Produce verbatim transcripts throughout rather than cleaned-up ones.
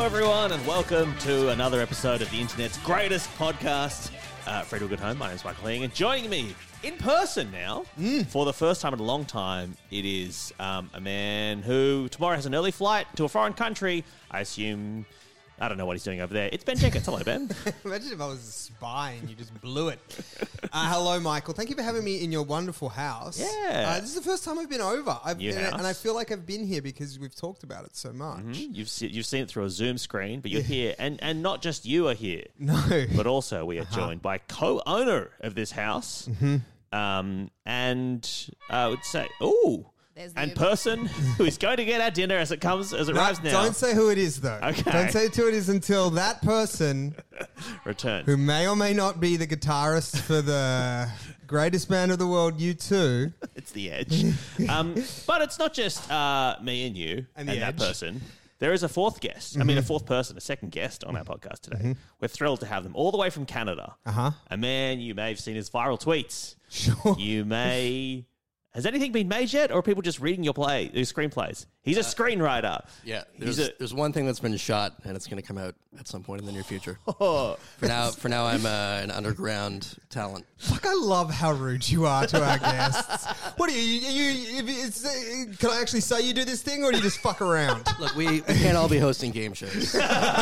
everyone, and welcome to another episode of the internet's greatest podcast. Uh, Fred Good Home. My name's Michael Hing, and joining me in person now, mm. for the first time in a long time, it is um, a man who tomorrow has an early flight to a foreign country. I assume, I don't know what he's doing over there. It's Ben Jenkins. Hello, Ben. Imagine if I was a spy and you just blew it. Uh, hello, Michael. Thank you for having me in your wonderful house. Yeah. Uh, this is the first time I've been over. I've New been, house. And I feel like I've been here because we've talked about it so much. Mm-hmm. You've se- you've seen it through a Zoom screen, but you're here, and, and not just you are here. No. But also we are Uh-huh. joined by co-owner of this house, Mm-hmm. um, and I would say, ooh, There's the and Uber. person who is going to get our dinner as it comes, as it No, arrives now. Don't say who it is, though. Okay. Don't say who it is until that person, Returns. who may or may not be the guitarist for the greatest band of the world, U two. It's the Edge. um, but it's not just uh, me and you And and, the that Edge. person. There is a fourth guest. I mean, a fourth person, a second guest on our podcast today. We're thrilled to have them all the way from Canada. Uh-huh. A man you may have seen his viral tweets. Sure. You may... Has anything been made yet, or are people just reading your play, your screenplays? He's a screenwriter. Yeah, He's there's, a- there's one thing that's been shot, and it's going to come out at some point in the near future. Oh, For now, for now, I'm uh, an underground talent. Fuck, I love how rude you are to our guests. What are you, you, you if it's, uh, can I actually say you do this thing, or do you just fuck around? Look, we, we can't all be hosting game shows.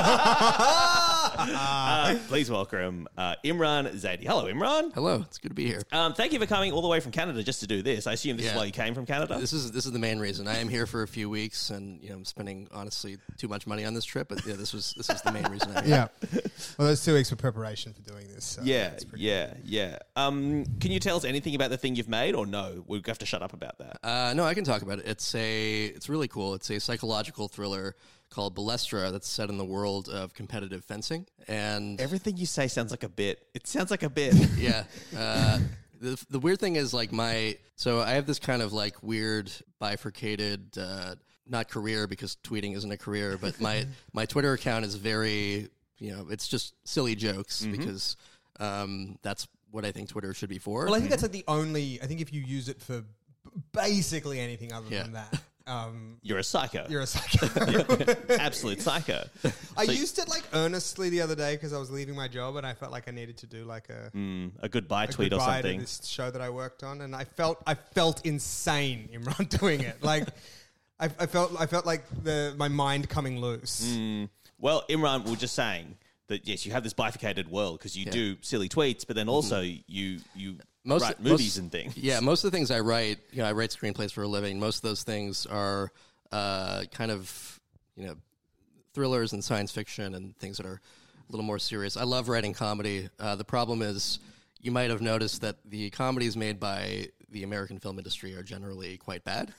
uh, please welcome uh, Imran Zaidi. Hello, Imran. Hello, it's good to be here. Um, thank you for coming all the way from Canada just to do this. I assume this is Yeah. why you came from Canada? This is this is the main reason. I am here for a few weeks, and you know, I'm spending honestly too much money on this trip. But yeah, this was this was the main reason. I'm here. Yeah. Well, those two weeks for preparation for doing this. So Yeah, that's pretty yeah, yeah. Um, can you tell us anything about the thing you've made, or no? We have to shut up about that. Uh, no, I can talk about it. It's a it's really cool. It's a psychological thriller called Balestra that's set in the world of competitive fencing. And Everything you say sounds like a bit. It sounds like a bit. yeah. Uh, the, the weird thing is like my, so I have this kind of like weird bifurcated, uh, not career because tweeting isn't a career, but my, my Twitter account is very, you know, it's just silly jokes because um, that's what I think Twitter should be for. Well, I think that's like the only. I think if you use it for b- basically anything other Yeah. than that, um, You're a psycho. you're a psycho. Absolute psycho. I So- used it like earnestly the other day because I was leaving my job and I felt like I needed to do like a, Mm, a goodbye a tweet or goodbye something. to this show that I worked on, and I felt I felt insane, Imran, doing it. Like I, I felt I felt like the my mind coming loose. Mm. Well, Imran, we we're just saying that yes, you have this bifurcated world because you do silly tweets, but then also you you Most- write most- movies and things. Yeah, most of the things I write, you know, I write screenplays for a living. Most of those things are uh, kind of, you know, thrillers and science fiction and things that are a little more serious. I love writing comedy. Uh, the problem is, you might have noticed that the comedies made by the American film industry are generally quite bad.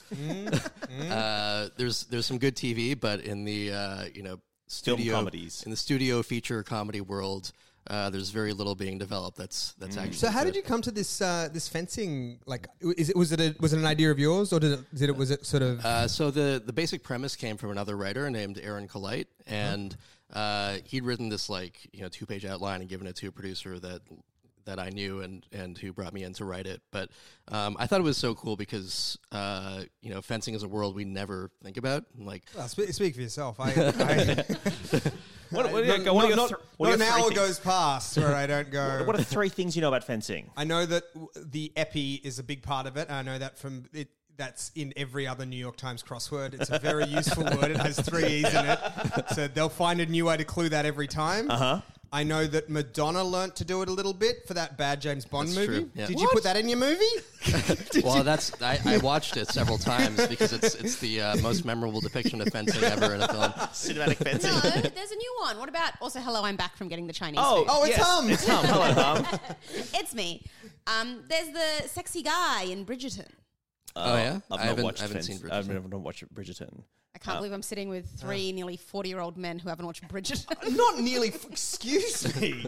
uh, there's there's some good T V, but in the uh, you know studio comedies. in the studio feature comedy world, uh, there's very little being developed. That's that's actually So how good. did you come to this uh, this fencing? Like, is it was it a, was it an idea of yours, or did it, did it was it sort of? Uh, so the the basic premise came from another writer named Aaron Colite, and uh, he'd written this like you know two page outline and given it to a producer that that I knew and and who brought me in to write it. But um, I thought it was so cool because uh, you know fencing is a world we never think about. Like Well, speak, speak for yourself. I, I What, what, not, what are your not- th- not what are an your three hour things- goes past where I don't go. What are three things you know about fencing? I know that w- the epi is a big part of it. I know that from it. That's in every other New York Times crossword. It's a very useful word. It has three E's in it. So they'll find a new way to clue that every time. Uh-huh. I know that Madonna learnt to do it a little bit for that bad James Bond That's movie. true, yeah. Did you put that in your movie? well, that's I, I watched it several times because it's it's the uh, most memorable depiction of fencing ever in a film. Cinematic fencing. No, there's a new one. What about also Hello, I'm back from getting the Chinese Oh, food? Oh, it's yes, Hum. It's Hum. Hello, Hum. It's me. Um, there's the sexy guy in Bridgerton. Oh, yeah? I've I not haven't- watched I haven't Fence- seen I've Bridgerton. never not watched Bridgerton. I can't believe I'm sitting with three nearly forty-year-old men who haven't watched Bridgerton. Not nearly. F- excuse me.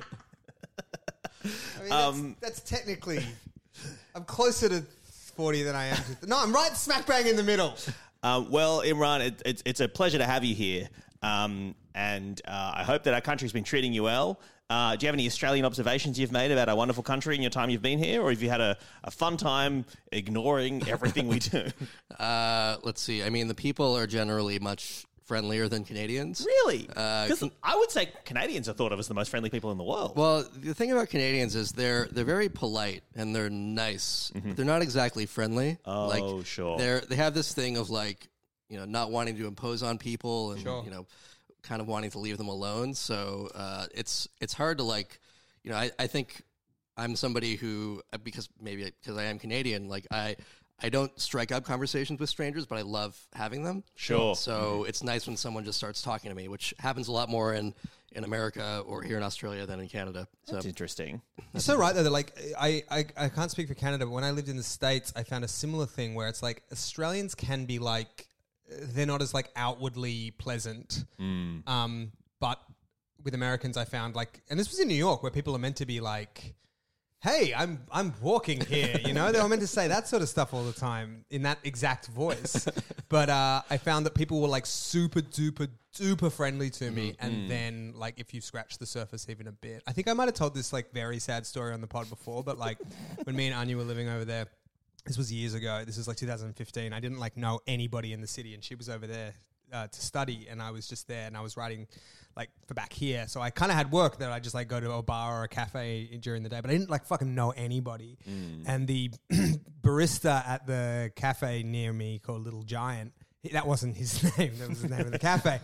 I mean, Um, that's, that's technically. I'm closer to forty than I am to. No, I'm right smack bang in the middle. Um, well, Imran, it, it's, it's a pleasure to have you here. Um, and uh, I hope that our country's been treating you well. Uh, do you have any Australian observations you've made about our wonderful country in your time you've been here? Or have you had a, a fun time ignoring everything we do? Uh, let's see. I mean, the people are generally much friendlier than Canadians. Really? Uh, Because Can- I would say Canadians are thought of as the most friendly people in the world. Well, the thing about Canadians is they're they're very polite and they're nice, but they're not exactly friendly. Oh, like, sure. They're they have this thing of like you know not wanting to impose on people and Sure. you know kind of wanting to leave them alone. So uh, it's it's hard to like you know I, I think I'm somebody who because maybe because I am Canadian like I. I don't strike up conversations with strangers, but I love having them. Sure. So it's nice when someone just starts talking to me, which happens a lot more in, in America or here in Australia than in Canada. So That's interesting. You're so right though. That like I, I I can't speak for Canada, but when I lived in the States, I found a similar thing where it's like Australians can be like they're not as like outwardly pleasant, um, but with Americans, I found like, and this was in New York where people are meant to be like, hey, I'm I'm walking here, you know? They were meant to say that sort of stuff all the time in that exact voice. But uh, I found that people were like super duper duper friendly to me. Mm-hmm. And then like if you scratch the surface even a bit. I think I might have told this like very sad story on the pod before, but like when me and Anya were living over there, this was years ago. This was like two thousand fifteen. I didn't like know anybody in the city and she was over there uh, to study and I was just there and I was writing like for back here. So I kind of had work that I just like go to a bar or a cafe during the day, but I didn't like fucking know anybody. Mm. And the barista at the cafe near me called Little Giant, he, that wasn't his name. That was the name of the cafe.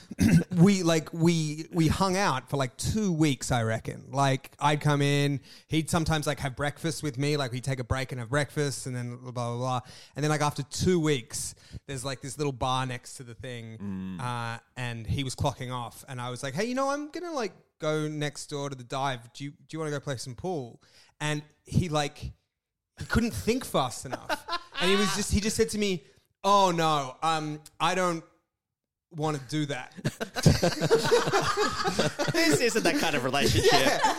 we like, we, we hung out for like two weeks, I reckon. Like I'd come in, he'd sometimes like have breakfast with me. Like we'd take a break and have breakfast and then blah, blah, blah. And then like after two weeks, there's like this little bar next to the thing. Mm. Uh, and he was clocking off and I was like, hey, you know, I'm going to like go next door to the dive. Do you, do you want to go play some pool? And he like, he couldn't think fast enough. And he was just, he just said to me, oh no, um, I don't want to do that. This isn't that kind of relationship. Yeah.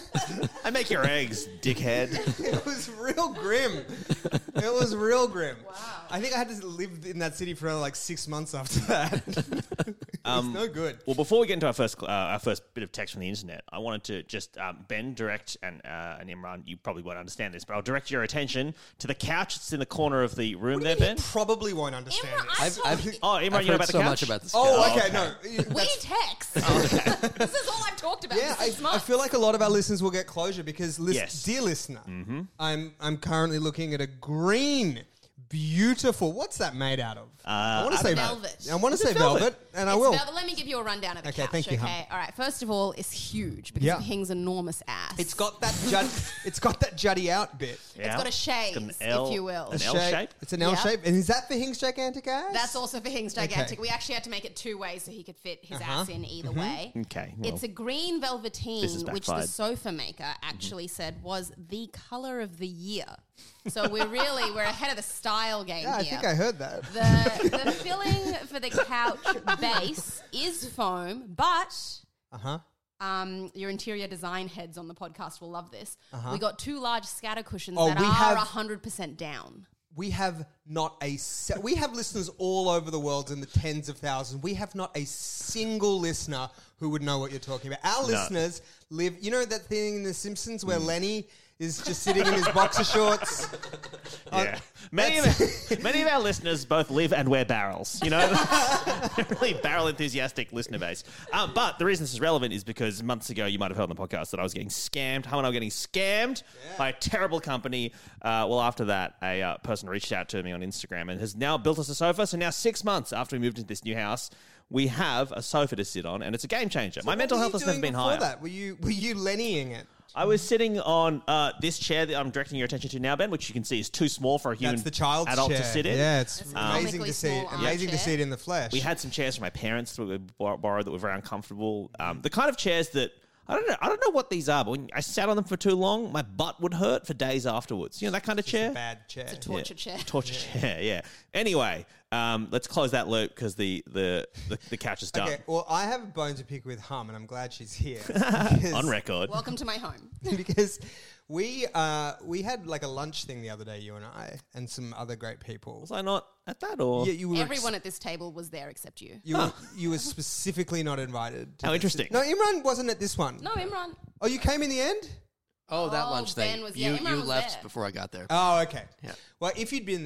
I make your eggs, dickhead. It was real grim. It was real grim. Wow. I think I had to live in that city for like six months after that. It was no good. Well, before we get into our first uh, our first bit of text from the internet, I wanted to just um, Ben direct and uh, and Imran. You probably won't understand this, but I'll direct your attention to the couch that's in the corner of the room there, Ben. Probably won't understand Imran, this. I I've, saw- I've, Oh, Imran, I've you know heard about the so couch? much about this. Oh, couch. okay, okay. no. We That's- text. This is all I've talked about Yeah, for I, six I months. feel like a lot of our listeners will get closure because, lis- Yes. dear listener, I'm I'm currently looking at a green, beautiful. What's that made out of? I want to say Velvet. I want to Is say it velvet? velvet, and I It's will. velvet. Let me give you a rundown of the Okay, couch. thank you, Okay, hon. all right. First of all, it's huge because Yeah. of Hing's enormous ass. It's got that jud- it's got that juddy out bit. Yeah. It's got a shape, It's got an L, if you will. An A L shape? It's an L Yeah. shape, and is that for Hing's gigantic ass? That's also for Hing's gigantic. Okay. We actually had to make it two ways so he could fit his Uh-huh. ass in either Mm-hmm. way. Okay, well, It's a green this has velveteen, which the backfired. sofa maker actually said was the color of the year. So we're really we're ahead of the style game Yeah, I here. think I heard that. The, the filling for the couch base is foam, but Uh huh. um, your interior design heads on the podcast will love this. We got two large scatter cushions Oh, that we are have- one hundred percent down. We have not a. Se- we have listeners all over the world in the tens of thousands. We have not a single listener who would know what you're talking about. Our listeners live. You know that thing in The Simpsons where Lenny is just sitting in his boxer shorts. Yeah. Many of, our, many of our listeners both live and wear barrels. You know, really barrel enthusiastic listener base. Um, but the reason this is relevant is because months ago you might have heard on the podcast that I was getting scammed. Hum and I were getting scammed by a terrible company. Uh, well, after that, a uh, person reached out to me on Instagram and has now built us a sofa. So now six months after we moved into this new house, we have a sofa to sit on, and it's a game changer. My What mental were health you has never doing been before higher. That? Were you were you Lennying it? I was sitting on uh, this chair that I'm directing your attention to now, Ben, which you can see is too small for a human That's the child's adult chair. to sit in. Yeah, it's It's a amazing comically to see. It, small amazing to armchair. see it in the flesh. We had some chairs from my parents that we bor- borrowed that were very uncomfortable. Um, the kind of chairs that I don't know. I don't know what these are, but when I sat on them for too long, my butt would hurt for days afterwards. You know that kind of It's a chair. bad chair. It's a torture chair. Torture chair. Yeah. Anyway, um, let's close that loop because the, the, the, the couch is done. Okay, well, I have a bone to pick with Hum, and I'm glad she's here. because- On record. Welcome to my home. because we uh, we had like a lunch thing the other day, you and I, and some other great people. Was I not at that or? Yeah, you were. Everyone at this table was there except you. you were, you were specifically not invited. to How this. interesting. No, Imran wasn't at this one. No, Imran. Oh, you came in the end? Oh, that Oh, lunch Ben thing. was- you yeah, Imran you was left there. before I got there. Oh, okay. Yeah. Well, if you'd been there,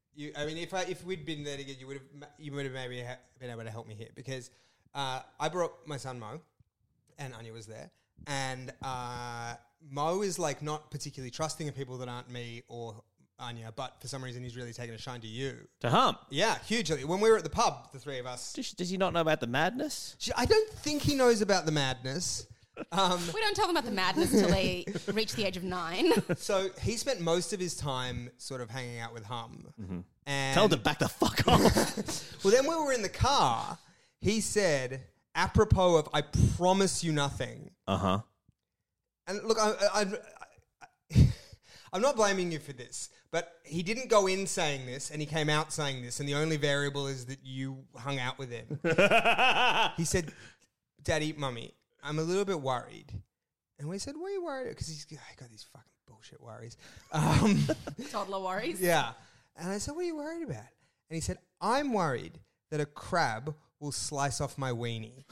You, I mean, if I, if we'd been there together, you would have you would have maybe ha- been able to help me here because uh, I brought my son Mo, and Anya was there, and uh, Mo is like not particularly trusting of people that aren't me or Anya, but for some reason he's really taken a shine to you. To Hump. Yeah, hugely. When we were at the pub, the three of us. Does, does he not know about the madness? I don't think he knows about the madness. Um, We don't tell them about the madness till they reach the age of nine. so he spent most of his time sort of hanging out with Hum. Mm-hmm. And Tell him to back the fuck off. well, then when we were in the car, he said, apropos of "I promise you nothing." Uh huh. And look, I, I, I, I'm not blaming you for this, but he didn't go in saying this, and he came out saying this, and the only variable is that you hung out with him. He said, "Daddy, Mummy, I'm a little bit worried." And we said, "What are you worried about?" Because he's I got these fucking bullshit worries. Um, Toddler worries. yeah. And I said, "What are you worried about?" And he said, "I'm worried that a crab will slice off my weenie."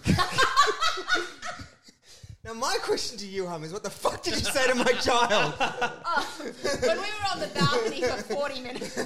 Now, my question to you, Hum, is what the fuck did you say to my child? Oh, when we were on the balcony for forty minutes,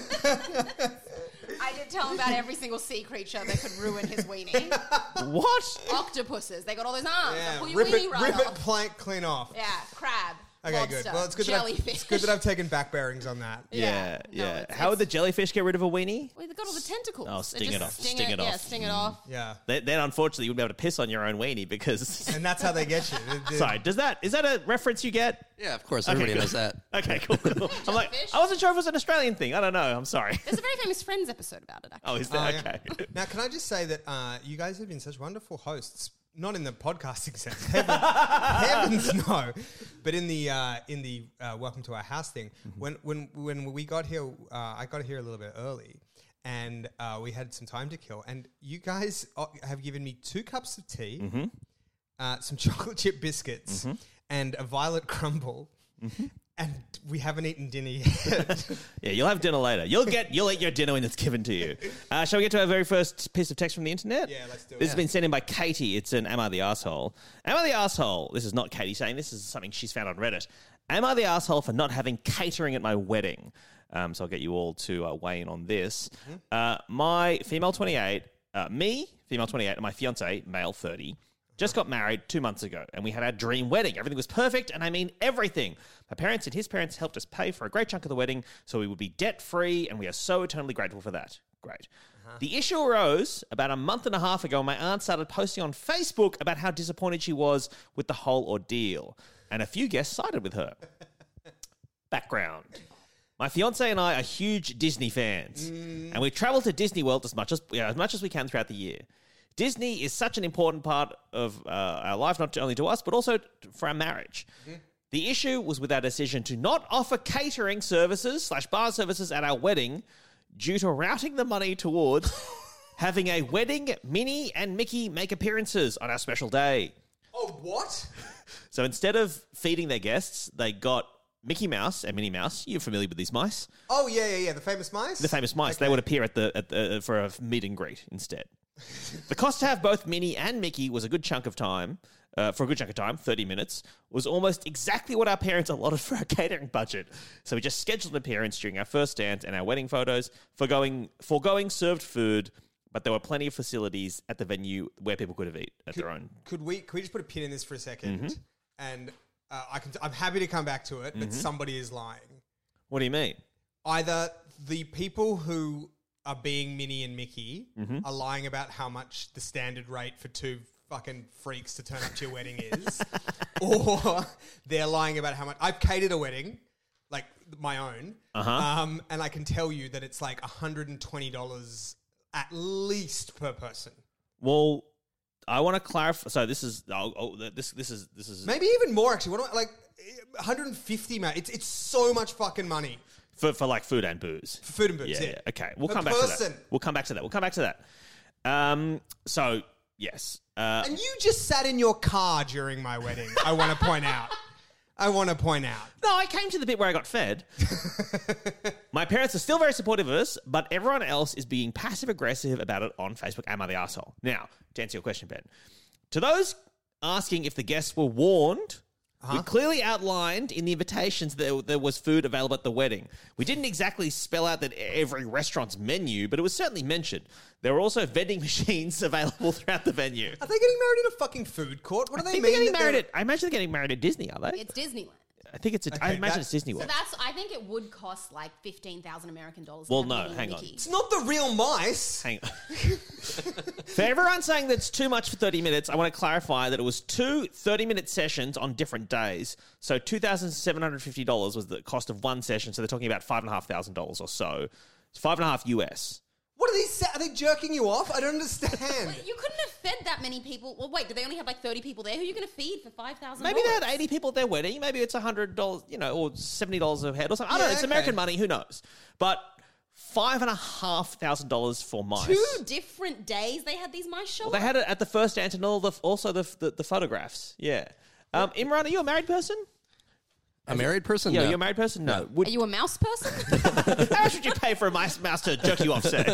I did tell him about every single sea creature that could ruin his weenie. What? Octopuses. They got all those arms. Yeah, They'll pull your rip weenie it, right rip it off. plank clean off. Yeah, crab. Okay, lobster, good. Well, it's good, that I've, jellyfish. it's good that I've taken back bearings on that. Yeah, Yeah, no, yeah. it's- How would the it's- jellyfish get rid of a weenie? Well, they've got all the tentacles. Oh, They sting just it off, Sting, sting it, it Yeah, off. sting it off. Yeah. Then, then unfortunately, you wouldn't be able to piss on your own weenie because. And that's how they get you. The- the- Sorry, does that is that a reference you get? Yeah, of course, everybody good. knows that. Okay, cool. cool. I'm like, jellyfish. I wasn't sure if it was an Australian thing. I don't know. I'm sorry. There's a very famous Friends episode about it, actually. Oh, is there? Oh, yeah. Okay. Now, can I just say that uh, you guys have been such wonderful hosts, not in the podcasting sense, heaven, heavens no, but in the uh, in the uh, welcome to our house thing. Mm-hmm. When when when we got here, uh, I got here a little bit early, and uh, we had some time to kill. And you guys uh, have given me two cups of tea, Mm-hmm. uh, some chocolate chip biscuits, and a violet crumble. Mm-hmm. And we haven't eaten dinner yet. Yeah, you'll have dinner later. You'll get you'll eat your dinner when it's given to you. Uh, shall we get to our very first piece of text from the internet? Yeah, let's do it. This has been sent in by Katie. It's an Am I the Arsehole? Am I the Arsehole? This is not Katie saying this. is something she's found on Reddit. Am I the Arsehole for not having catering at my wedding? Um, so I'll get you all to uh, weigh in on this. Mm-hmm. Uh, my female twenty-eight, uh, me, female twenty-eight, and my fiance, male thirty, just got married two months ago, and we had our dream wedding. Everything was perfect, and I mean everything. My parents and his parents helped us pay for a great chunk of the wedding, so we would be debt-free, and we are so eternally grateful for that. Great. Uh-huh. The issue arose about a month and a half ago when my aunt started posting on Facebook about how disappointed she was with the whole ordeal, and a few guests sided with her. Background. My fiance and I are huge Disney fans, Mm. and we travel to Disney World as much as, you know, as much as we can throughout the year. Disney is such an important part of uh, our life, not only to us, but also t- for our marriage. Mm-hmm. The issue was with our decision to not offer catering services slash bar services at our wedding due to routing the money towards having a wedding Minnie and Mickey make appearances on our special day. Oh, what? So instead of feeding their guests, they got Mickey Mouse and Minnie Mouse. You're familiar with these mice? Oh, yeah, yeah, yeah. The famous mice? The famous mice. They Okay. would appear at the, at the uh, for a meet and greet instead. The cost to have both Minnie and Mickey was a good chunk of time. Uh, for a good chunk of time, thirty minutes, was almost exactly what our parents allotted for our catering budget. So we just scheduled an appearance during our first dance and our wedding photos, foregoing, foregoing served food, but there were plenty of facilities at the venue where people could have eaten at their own. Could we could we just put a pin in this for a 2nd Mm-hmm. And uh, I can I'm happy to come back to it, but Mm-hmm. somebody is lying. What do you mean? Either the people who are being Minnie and Mickey Mm-hmm. are lying about how much the standard rate for two fucking freaks to turn up to your wedding is, or they're lying about how much I've catered a wedding, like my own, Uh-huh. um, and I can tell you that it's like one hundred twenty dollars at least per person. Well, I want to clarify. So this is oh, oh, this this is this is Maybe even more, actually. What do I, like one hundred fifty, mate? It's it's so much fucking money for for like food and booze. for food and booze. Yeah, Yeah, yeah. Okay, we'll Per come back to person. that. We'll come back to that. We'll come back to that. Um. So yes. Uh, And you just sat in your car during my wedding. I want to point out. I want to point out. No, I came to the bit where I got fed. My parents are still very supportive of us, but everyone else is being passive aggressive about it on Facebook. Am I the arsehole? Now, to answer your question, Ben, to those asking if the guests were warned We clearly outlined in the invitations that there, there was food available at the wedding. We didn't exactly spell out that every restaurant's menu, but it was certainly mentioned. There were also vending machines available throughout the venue. Are they getting married in a fucking food court? What do I they think mean? they're getting that married they're- at, I imagine they're getting married at Disney, are they? It's Disneyland. I think it's. A, I Okay, imagine that- it's Disney So World. that's. I think it would cost like fifteen thousand American dollars. Well, to have no, Minnie and hang on. Mickey. It's not the real mice. Hang on. For everyone saying that's too much for thirty minutes, I want to clarify that it was two thirty-minute sessions on different days. So two thousand seven hundred fifty dollars was the cost of one session. So they're talking about five thousand five hundred dollars or so. It's five and a half U S. What are these? Are they jerking you off? I don't understand. You couldn't have fed that many people. Well, wait, did they only have like thirty people there? Who are you going to feed for five thousand dollars? Maybe they had eighty people at their wedding. Maybe it's one hundred dollars, you know, or seventy dollars a head or something. I don't Yeah, know. It's okay. American money. Who knows? But five and a half thousand dollars for mice. Two different days they had these mice show They up? had it at the first dance and all the also the the, the photographs. Yeah. Um, Imran, are you a married person? A married person? Yeah, No. you're a married person? No. Would, Are you a mouse person? how much would you pay for a mouse, mouse to jerk you off, say?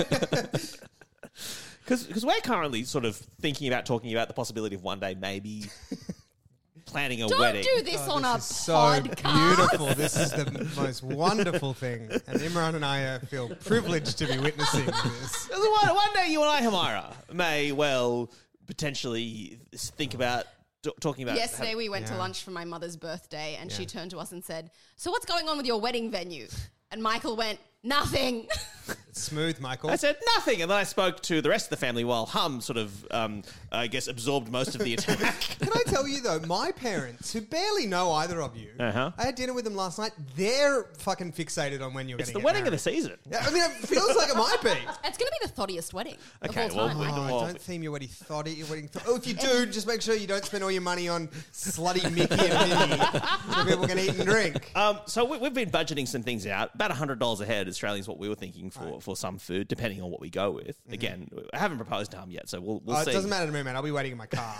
Because we're currently sort of thinking about talking about the possibility of one day maybe planning a Don't wedding. do this Oh, on this a is so podcast. beautiful. This is the most wonderful thing. And Imran and I uh, feel privileged to be witnessing this. One, one day you and I, Hamira, may well potentially think about t- talking about... Yesterday we went to Yeah. lunch for my mother's birthday and she turned to us and said, "So what's going on with your wedding venue?" And Michael went, "Nothing." It's smooth, Michael. I said nothing, and then I spoke to the rest of the family while Hum sort of, um, I guess, absorbed most of the attack. Can I tell you though, my parents, who barely know either of you, Uh-huh. I had dinner with them last night. They're fucking fixated on when you're It's going the to get wedding married. of the season. Yeah, I mean, it feels like it might be. It's going to be the thottiest wedding Okay, of all well, time. we- I Oh, think. Well- don't theme your wedding thotty. Your wedding th- oh, if you do, just make sure you don't spend all your money on slutty Mickey and Minnie so people can eat and drink. Um, so we, we've been budgeting some things out. About one hundred dollars a head Australian is what we were thinking for, for some food, depending on what we go with. Again, I haven't proposed to Hum yet, so we'll, we'll Oh, it see. doesn't matter to me, man. I'll be waiting in my car.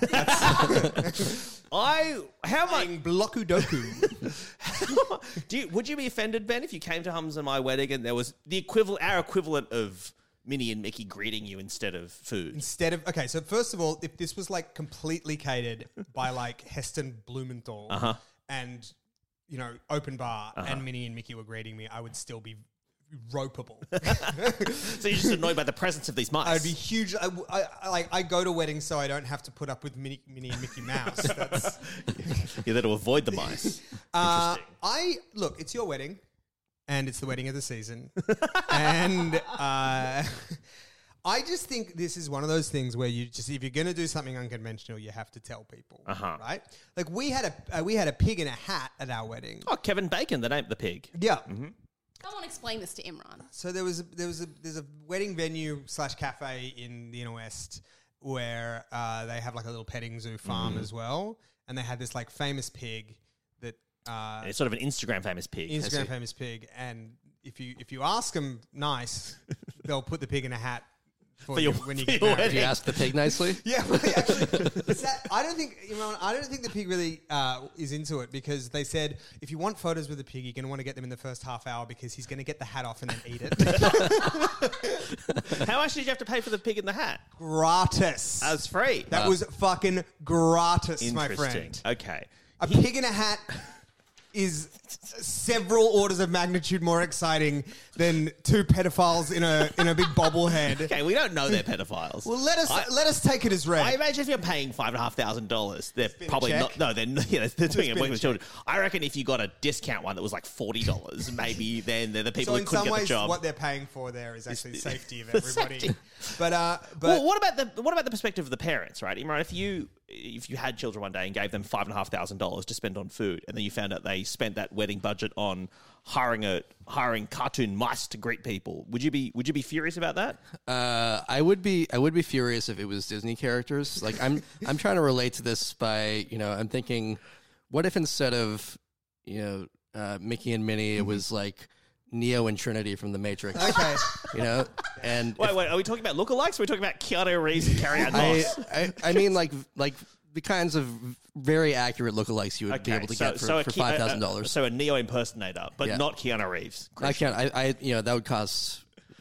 I how much Playing Bloku Doku. do you, would you be offended, Ben, if you came to Hum's and my wedding and there was the equivalent, our equivalent of Minnie and Mickey greeting you instead of food? Instead of okay, so first of all, if this was like completely catered by like Heston Blumenthal Uh-huh. and you know open bar and Minnie and Mickey were greeting me, I would still be ropeable. So you're just annoyed by the presence of these mice. I'd be huge. I, I, I like I go to weddings so I don't have to put up with Minnie, Minnie and Mickey Mouse. That's, You're there to avoid the mice. uh, Interesting. I look. It's your wedding, and it's the wedding of the season, and uh, I just think this is one of those things where you just if you're going to do something unconventional, you have to tell people, Uh-huh. right? Like we had a uh, we had a pig in a hat at our wedding. Oh, Kevin Bacon, the name of the pig. Yeah. Come on, explain this to Imran. So there was a, there was a there's a wedding venue slash cafe in the inner west where uh, they have like a little petting zoo farm Mm-hmm. as well, and they had this like famous pig that uh, It's sort of an Instagram famous pig. has Instagram it? famous pig, and if you if you ask them nice, they'll put the pig in a hat for, For you your- when you for get your married. Did you ask the pig nicely? Yeah, well, actually, it's that, I don't think you know. I don't think the pig really uh, is into it because they said if you want photos with the pig, you're going to want to get them in the first half hour because he's going to get the hat off and then eat it. How much did you have to pay for the pig in the hat? Gratis. That was free. That was fucking gratis, my Interesting. friend. Okay. A pig in a hat is several orders of magnitude more exciting than two pedophiles in a in a big bobblehead. Okay, we don't know they're pedophiles. Well, let us I- let us take it as read. I imagine if you're paying five and a half thousand dollars, they're Spin a probably check. not. No, they're not, yeah, they're doing it Spin working a with children. I reckon if you got a discount one that was like forty dollars, maybe then they're the people so who in couldn't some get the ways, job. what they're paying for there is actually the safety of the everybody. safety. But uh, but well, what about the what about the perspective of the parents, right? Imran, if you if you had children one day and gave them five and a half thousand dollars to spend on food, and then you found out they spent that wedding budget on hiring a hiring cartoon mice to greet people, would you be would you be furious about that? Uh, I would be I would be furious if it was Disney characters. Like I'm I'm trying to relate to this by you know I'm thinking, what if instead of you know uh, Mickey and Minnie, it was like Neo and Trinity from The Matrix. okay. You know, and Wait, if- wait, are we talking about lookalikes? Or are we talking about Keanu Reeves and Carrie Ann I, Moss? I I mean like like the kinds of very accurate lookalikes you would be able to get for, a for Ke- five uh, thousand uh, dollars. So a Neo impersonator, but Yeah. not Keanu Reeves. I can't. I, I you know that would cost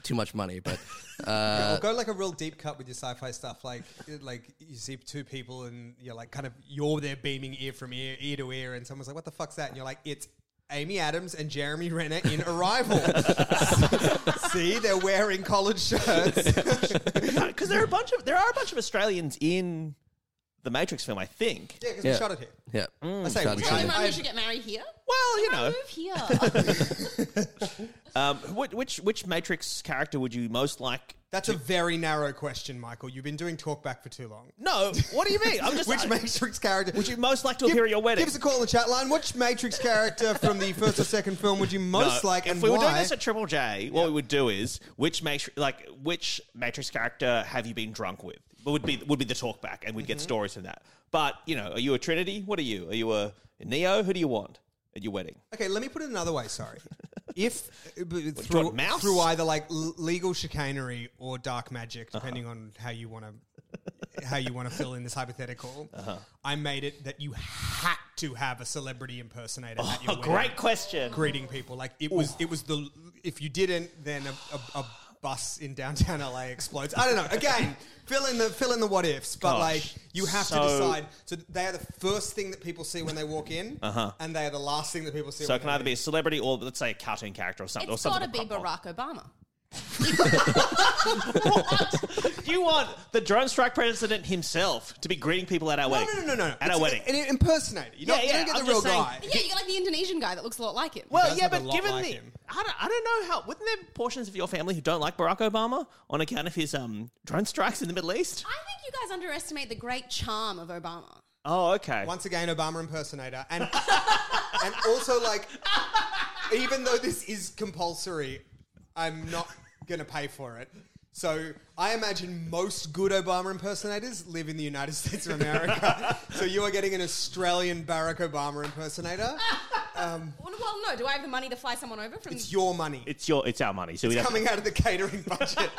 too much money, but Yeah, uh, or go like a real deep cut with your sci-fi stuff. Like, it- like you see two people and you're like, kind of, you're there beaming ear from ear, ear to ear, and someone's like, "What the fuck's that?" And you're like, "It's Amy Adams and Jeremy Renner in Arrival." See, they're wearing collared shirts. Because there are a bunch of there are a bunch of Australians in the Matrix film, I think. Yeah, because Yeah. we shot it here. yeah. I say Shot we. in Tell Sydney. your mum I- you should get married here. Well, you know, Move here. um, which, which which Matrix character would you most like? That's a very narrow question, Michael. You've been doing talkback for too long. No, what do you mean? I'm just Which I- Matrix character would you most like to appear at your wedding? Give us a call in the chat line. Which Matrix character from the first or second film would you most No, like, if and we why? were doing this at Triple J, what we would do is which Matrix, like which Matrix character have you been drunk with? Would be would be the talkback, and we'd Mm-hmm. get stories from that. But you know, are you a Trinity? What are you? Are you a, a Neo? Who do you want at your wedding? Okay, let me put it another way. Sorry, if uh, b- you through, want mouse? through either like l- legal chicanery or dark magic, Uh-huh. depending on how you want to how you want to fill in this hypothetical, Uh-huh. I made it that you had to have a celebrity impersonator at your A wedding, great question. greeting people. Like it was, it was the if you didn't, then a, a, a bus in downtown L A explodes. I don't know. Again, fill in the fill in the what ifs, but Gosh, like you have so- to decide. So they are the first thing that people see when they walk in, Uh-huh. and they are the last thing that people see. So when it can they either be a leave. celebrity or let's say a cartoon character or something. It's or got something to be to crop Barack Obama. on. You want the drone strike president himself to be greeting people at our No, wedding? no, no, no, no. At It's our wedding. An, an impersonator. You don't, Yeah, you don't yeah, get I'm the real just saying- guy. Yeah, you got like the Indonesian guy that looks a lot like him. Well, does yeah, look a but lot given like the, him. I don't, I don't know how. Wouldn't there be portions of your family who don't like Barack Obama on account of his um drone strikes in the Middle East? I think you guys underestimate the great charm of Obama. Oh, okay. Once again, Obama impersonator, and and also like, even though this is compulsory, I'm not gonna pay for it. So I imagine most good Obama impersonators live in the United States of America. So you are getting an Australian Barack Obama impersonator. Um, Well, well, no. Do I have the money to fly someone over from? it's your money. It's your, it's our money. So we have coming out of the catering budget.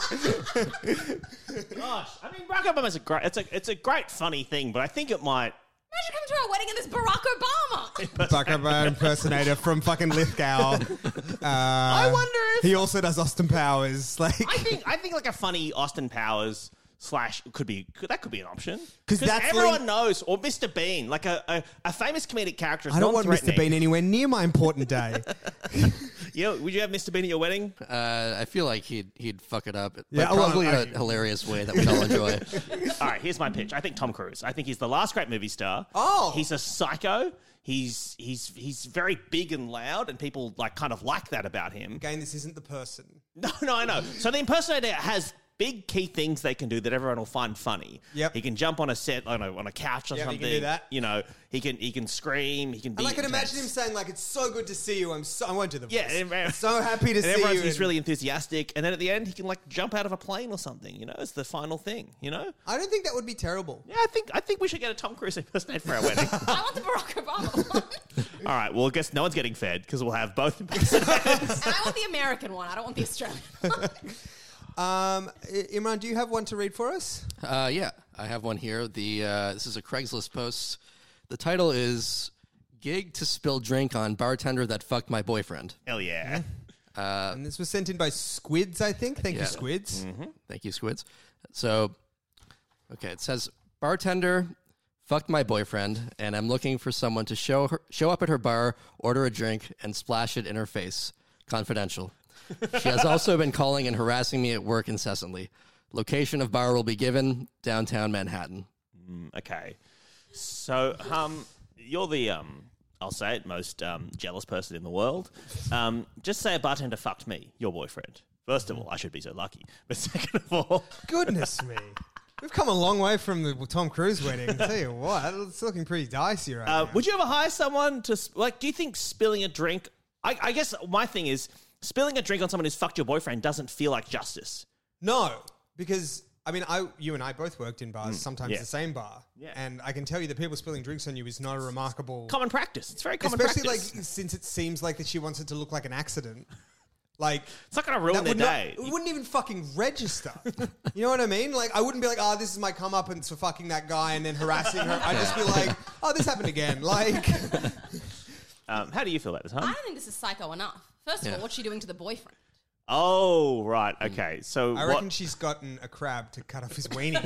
Gosh, I mean, Barack Obama's a great. It's a, it's a great funny thing, but I think it might. Imagine coming to our wedding and there's Barack Obama. Barack Obama impersonator from fucking Lithgow. Uh, I wonder if he also does Austin Powers. Like, I think I think like a funny Austin Powers slash could be could, that could be an option 'Cause that's everyone like- knows, or Mister Bean, like a, a, a famous comedic character. Is I don't want Mister non-threatening. Bean anywhere near my important day. You know, would you have Mister Bean at your wedding? Uh, I feel like he'd he'd fuck it up, but Yeah, well, probably in I- a hilarious way that we'd all enjoy. All right, here's my pitch. I think Tom Cruise. I think he's the last great movie star. Oh. he's a psycho. He's he's he's very big and loud, and people like kind of like that about him. Again, this isn't the person. No, no, I know. So the impersonator has big key things they can do that everyone will find funny. Yep. He can jump on a set, on a, on a couch or Yep, he something. can do that. You know, he can he can scream. He can be. And I can imagine him intense. saying, like, it's so good to see you. I'm so, I won't do the voice. Yeah, and- I'm so happy to And see everyone's you. he's and- really enthusiastic, and then at the end he can like jump out of a plane or something. You know, it's the final thing. You know. I don't think that would be terrible. Yeah, I think I think we should get a Tom Cruise impersonator for our wedding. I want the Barack Obama one. All right, well, I guess no one's getting fed because we'll have both impersonators. And I want the American one. I don't want the Australian one. Um, I- Imran, do you have one to read for us? Uh, yeah, I have one here. The uh, this is a Craigslist post. The title is "Gig to Spill Drink on Bartender That Fucked My Boyfriend." Hell yeah. and this was sent in by Squids, I think. Thank yeah. you, Squids. Thank you, Squids. So, okay, it says bartender fucked my boyfriend, and I'm looking for someone to show her show up at her bar, order a drink, and splash it in her face. Confidential. She has also been calling and harassing me at work incessantly. Location of bar will be given, downtown Manhattan. Okay. So, um, you're the, um, I'll say it, most um, jealous person in the world. Um, just say a bartender fucked me, your boyfriend. First of all, I should be so lucky. But second of all, Goodness me. We've come a long way from the Tom Cruise wedding. I'll tell you what, it's looking pretty dicey right uh, now. would you ever hire someone to, sp- like, do you think spilling a drink, I, I guess my thing is, spilling a drink on someone who's fucked your boyfriend doesn't feel like justice. No, because I mean, I, you and I both worked in bars, sometimes yeah. the same bar, Yeah. and I can tell you that people spilling drinks on you is not a remarkable. Common practice. It's very common Especially practice. like since it seems like that she wants it to look like an accident. Like It's not going to ruin that their would not, day. it wouldn't even fucking register. You know what I mean? Like I wouldn't be like, oh, this is my come up and for fucking that guy and then harassing her. I'd just be like, oh, this happened again. Like, Um, how do you feel about this, huh? I don't think this is psycho enough. First of Yeah. all, what's she doing to the boyfriend? Oh, right. Okay. So I what? reckon she's gotten a crab to cut off his weenie.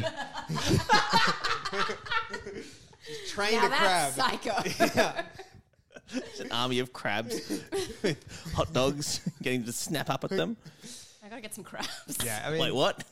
She's trained Now a crab. that's psycho. It's an army of crabs with hot dogs getting to snap up at them. I gotta get some crabs. Yeah, I mean, Wait, what?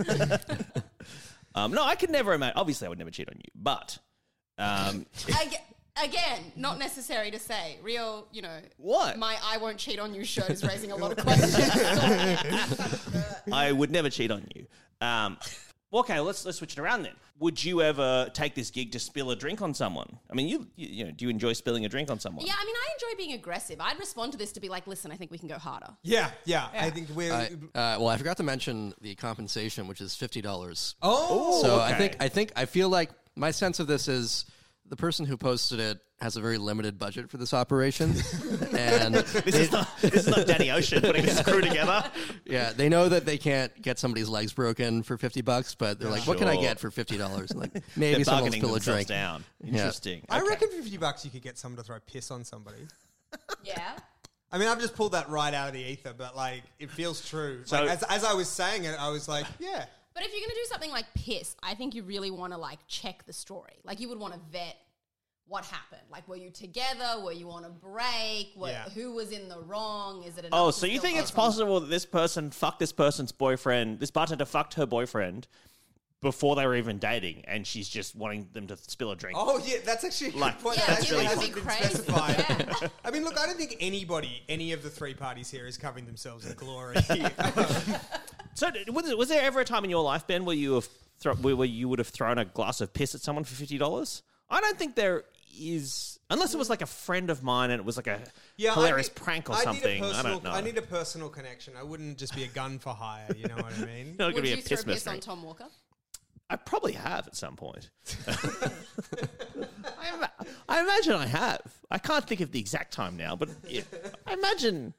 um, no, I could never imagine. Obviously, I would never cheat on you, but um, Ag- Again, not necessary to say. Real, you know. What? My I won't cheat on you show is raising a lot of questions. I would never cheat on you. Um, well, okay, let's let's switch it around then. Would you ever take this gig to spill a drink on someone? I mean, you you, you know, do you enjoy spilling a drink on someone? Yeah, I mean, I enjoy being aggressive. I'd respond to this to be like, listen, I think we can go harder. yeah, yeah, I think we're. I, uh, well, I forgot to mention the compensation, which is fifty dollars. oh, So okay. I think I think I feel like my sense of this is the person who posted it has a very limited budget for this operation, and This is not this is not Danny Ocean putting this crew together. yeah, they know that they can't get somebody's legs broken for fifty bucks, but they're like, "What can I Sure. get for fifty dollars?" Like They're maybe someone will bargaining spill a themselves drink. down. Yeah. Interesting. I Okay. reckon fifty bucks you could get someone to throw piss on somebody. Yeah. I mean, I've just pulled that right out of the ether, but like, it feels true. So- like, as, as I was saying it, I was like, yeah. But if you're going to do something like piss, I think you really want to like check the story. Like you would want to vet what happened. Like, were you together? Were you on a break? What, Yeah. Who was in the wrong? Is it enough Oh, to so you still think go it's from- possible that this person fucked this person's boyfriend, this bartender fucked her boyfriend before they were even dating, and she's just wanting them to spill a drink? Oh, yeah, that's actually a good Like, point. Yeah, that that's actually really hasn't fun. been Crazy. specified. Yeah. I mean, look, I don't think anybody, any of the three parties here is covering themselves in glory. So, was, was there ever a time in your life, Ben, where you have thro- where, where you would have thrown a glass of piss at someone for fifty dollars? I don't think there is, unless it was like a friend of mine and it was like a Yeah, hilarious I need- prank or I something. Need a personal, I don't know. I need a personal connection. I wouldn't just be a gun for hire. You know what I mean? You're not going to Would be you a throw piss piss on mercenary. Tom Walker? I probably have at some point. I, ima- I imagine I have. I can't think of the exact time now, but yeah, I imagine.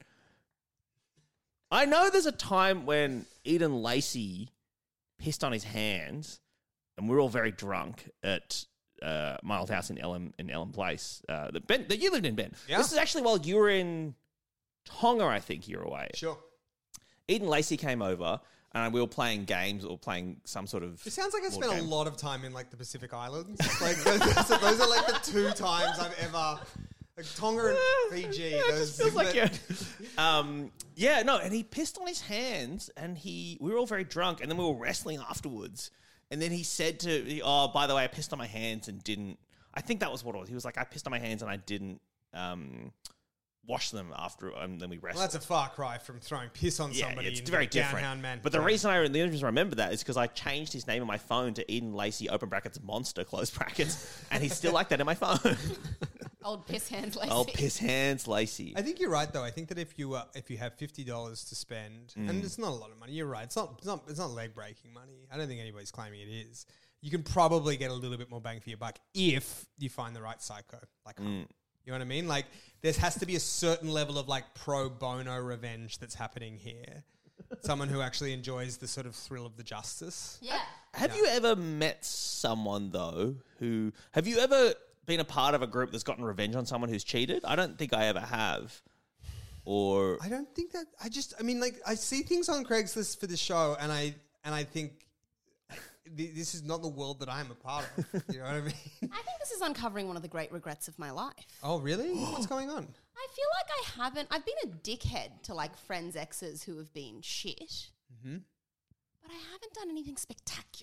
I know there's a time when Eden Lacey pissed on his hands, and we were all very drunk at uh, my old house in Ellen in Ellen Place. Uh, that Ben, that you lived in, Ben. Yeah. This is actually while you were in Tonga. I think you were away. Sure. Eden Lacey came over. And we were playing games or playing some sort of. It sounds like I board spent game. a lot of time in like the Pacific Islands. Like those, those, those are like the two times I've ever. Like Tonga and Fiji. Yeah, it those, just feels like that- you're- um, yeah, no, and he pissed on his hands, and he we were all very drunk, and then we were wrestling afterwards, and then he said to, he, oh, by the way, I pissed on my hands and didn't. I think that was what it was. He was like, I pissed on my hands and I didn't um, wash them after, and then we wrestled. Well, that's a far cry from throwing piss on yeah, somebody. it's and very being a different. downhound man. But the reason I the only reason I remember that is because I changed his name on my phone to Eden Lacey open brackets monster close brackets, and he's still like that in my phone. Old piss hands, Lacey. Oh, piss hands, Lacey. I think you're right, though. I think that if you uh, if you have fifty dollars to spend, Mm. and it's not a lot of money, you're right. It's not it's not it's not leg breaking money. I don't think anybody's claiming it is. You can probably get a little bit more bang for your buck if you find the right psycho. Like, Mm. you know what I mean? Like, there has to be a certain level of like pro bono revenge that's happening here. Someone who actually enjoys the sort of thrill of the justice. Yeah. Have you ever met someone though who have you ever been a part of a group that's gotten revenge on someone who's cheated? I don't think I ever have. Or I don't think that. I just. I mean, like, I see things on Craigslist for the show, and I and I think th- this is not the world that I'm a part of. You know what I mean? I think this is uncovering one of the great regrets of my life. Oh, really? What's going on? I feel like I haven't. I've been a dickhead to like friends' exes who have been shit. Mm-hmm. But I haven't done anything spectacular.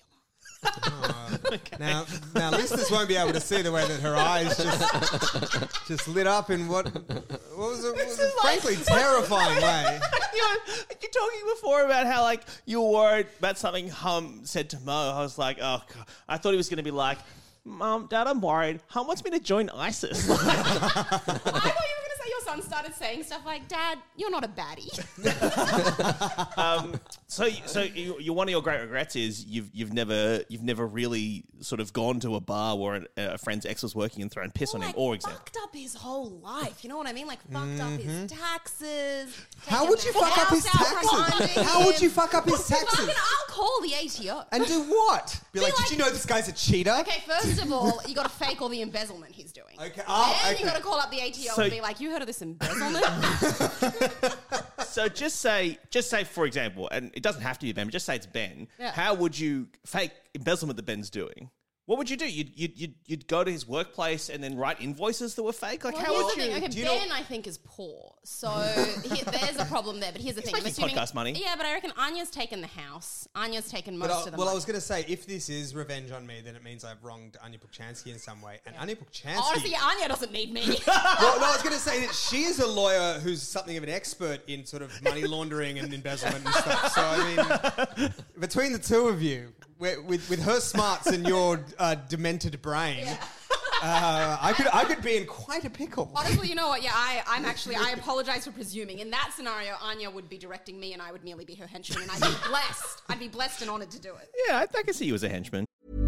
Now, now listeners won't be able to see the way that her eyes just just lit up in what what was a, what was a frankly terrifying way. you're, you're talking before about how like you were worried about something Hum said to Mo. I was like, oh God. I thought he was going to be like, Mom, Dad, I'm worried. Hum wants me to join ISIS. I thought you were going to say your son started saying stuff like, Dad, you're not a baddie. um, so, so you, you, one of your great regrets is you've you've never you've never really sort of gone to a bar where a, a friend's ex was working and thrown piss on him, like, or example. fucked up his whole life. You know what I mean? Like, fucked up his taxes. How taken would you the fuck up house his out from taxes? under How would him. you fuck up his Fucking, taxes? I'll call the A T O. And do what? Be like, like- did you know this guy's a cheater? Okay, first of all, you got to fake all the embezzlement he's doing. Okay. Oh, Then okay. you got to call up the A T O So- and be like, "You heard of this embezzlement?" So So just say, just say, for example, and it doesn't have to be Ben, but just say it's Ben. Yeah. How would you fake embezzlement that Ben's doing? What would you do? You'd, you'd, you'd, you'd go to his workplace and then write invoices that were fake? Like, Well, how here's would the you... thing. Okay, do you Ben, know- I think, is poor. So he, there's a problem there. But here's the thing. I'm making assuming podcast money. Yeah, but I reckon Anya's taken the house. Anya's taken most But I, of the well, I money. was going to say, if this is revenge on me, then it means I've wronged Anya Pukchansky in some way. And Anya Pukchansky... Honestly, Anya doesn't need me. well, no, I was going to say that she is a lawyer who's something of an expert in sort of money laundering and embezzlement and stuff. So, I mean, between the two of you, with, with, with her smarts and your uh, demented brain... Yeah. Uh, I could I could be in quite a pickle. Honestly, you know what? Yeah, I, I'm actually, I apologize for presuming. In that scenario, Anya would be directing me and I would merely be her henchman and I'd be blessed. I'd be blessed and honored to do it. Yeah, I, I can see you as a henchman.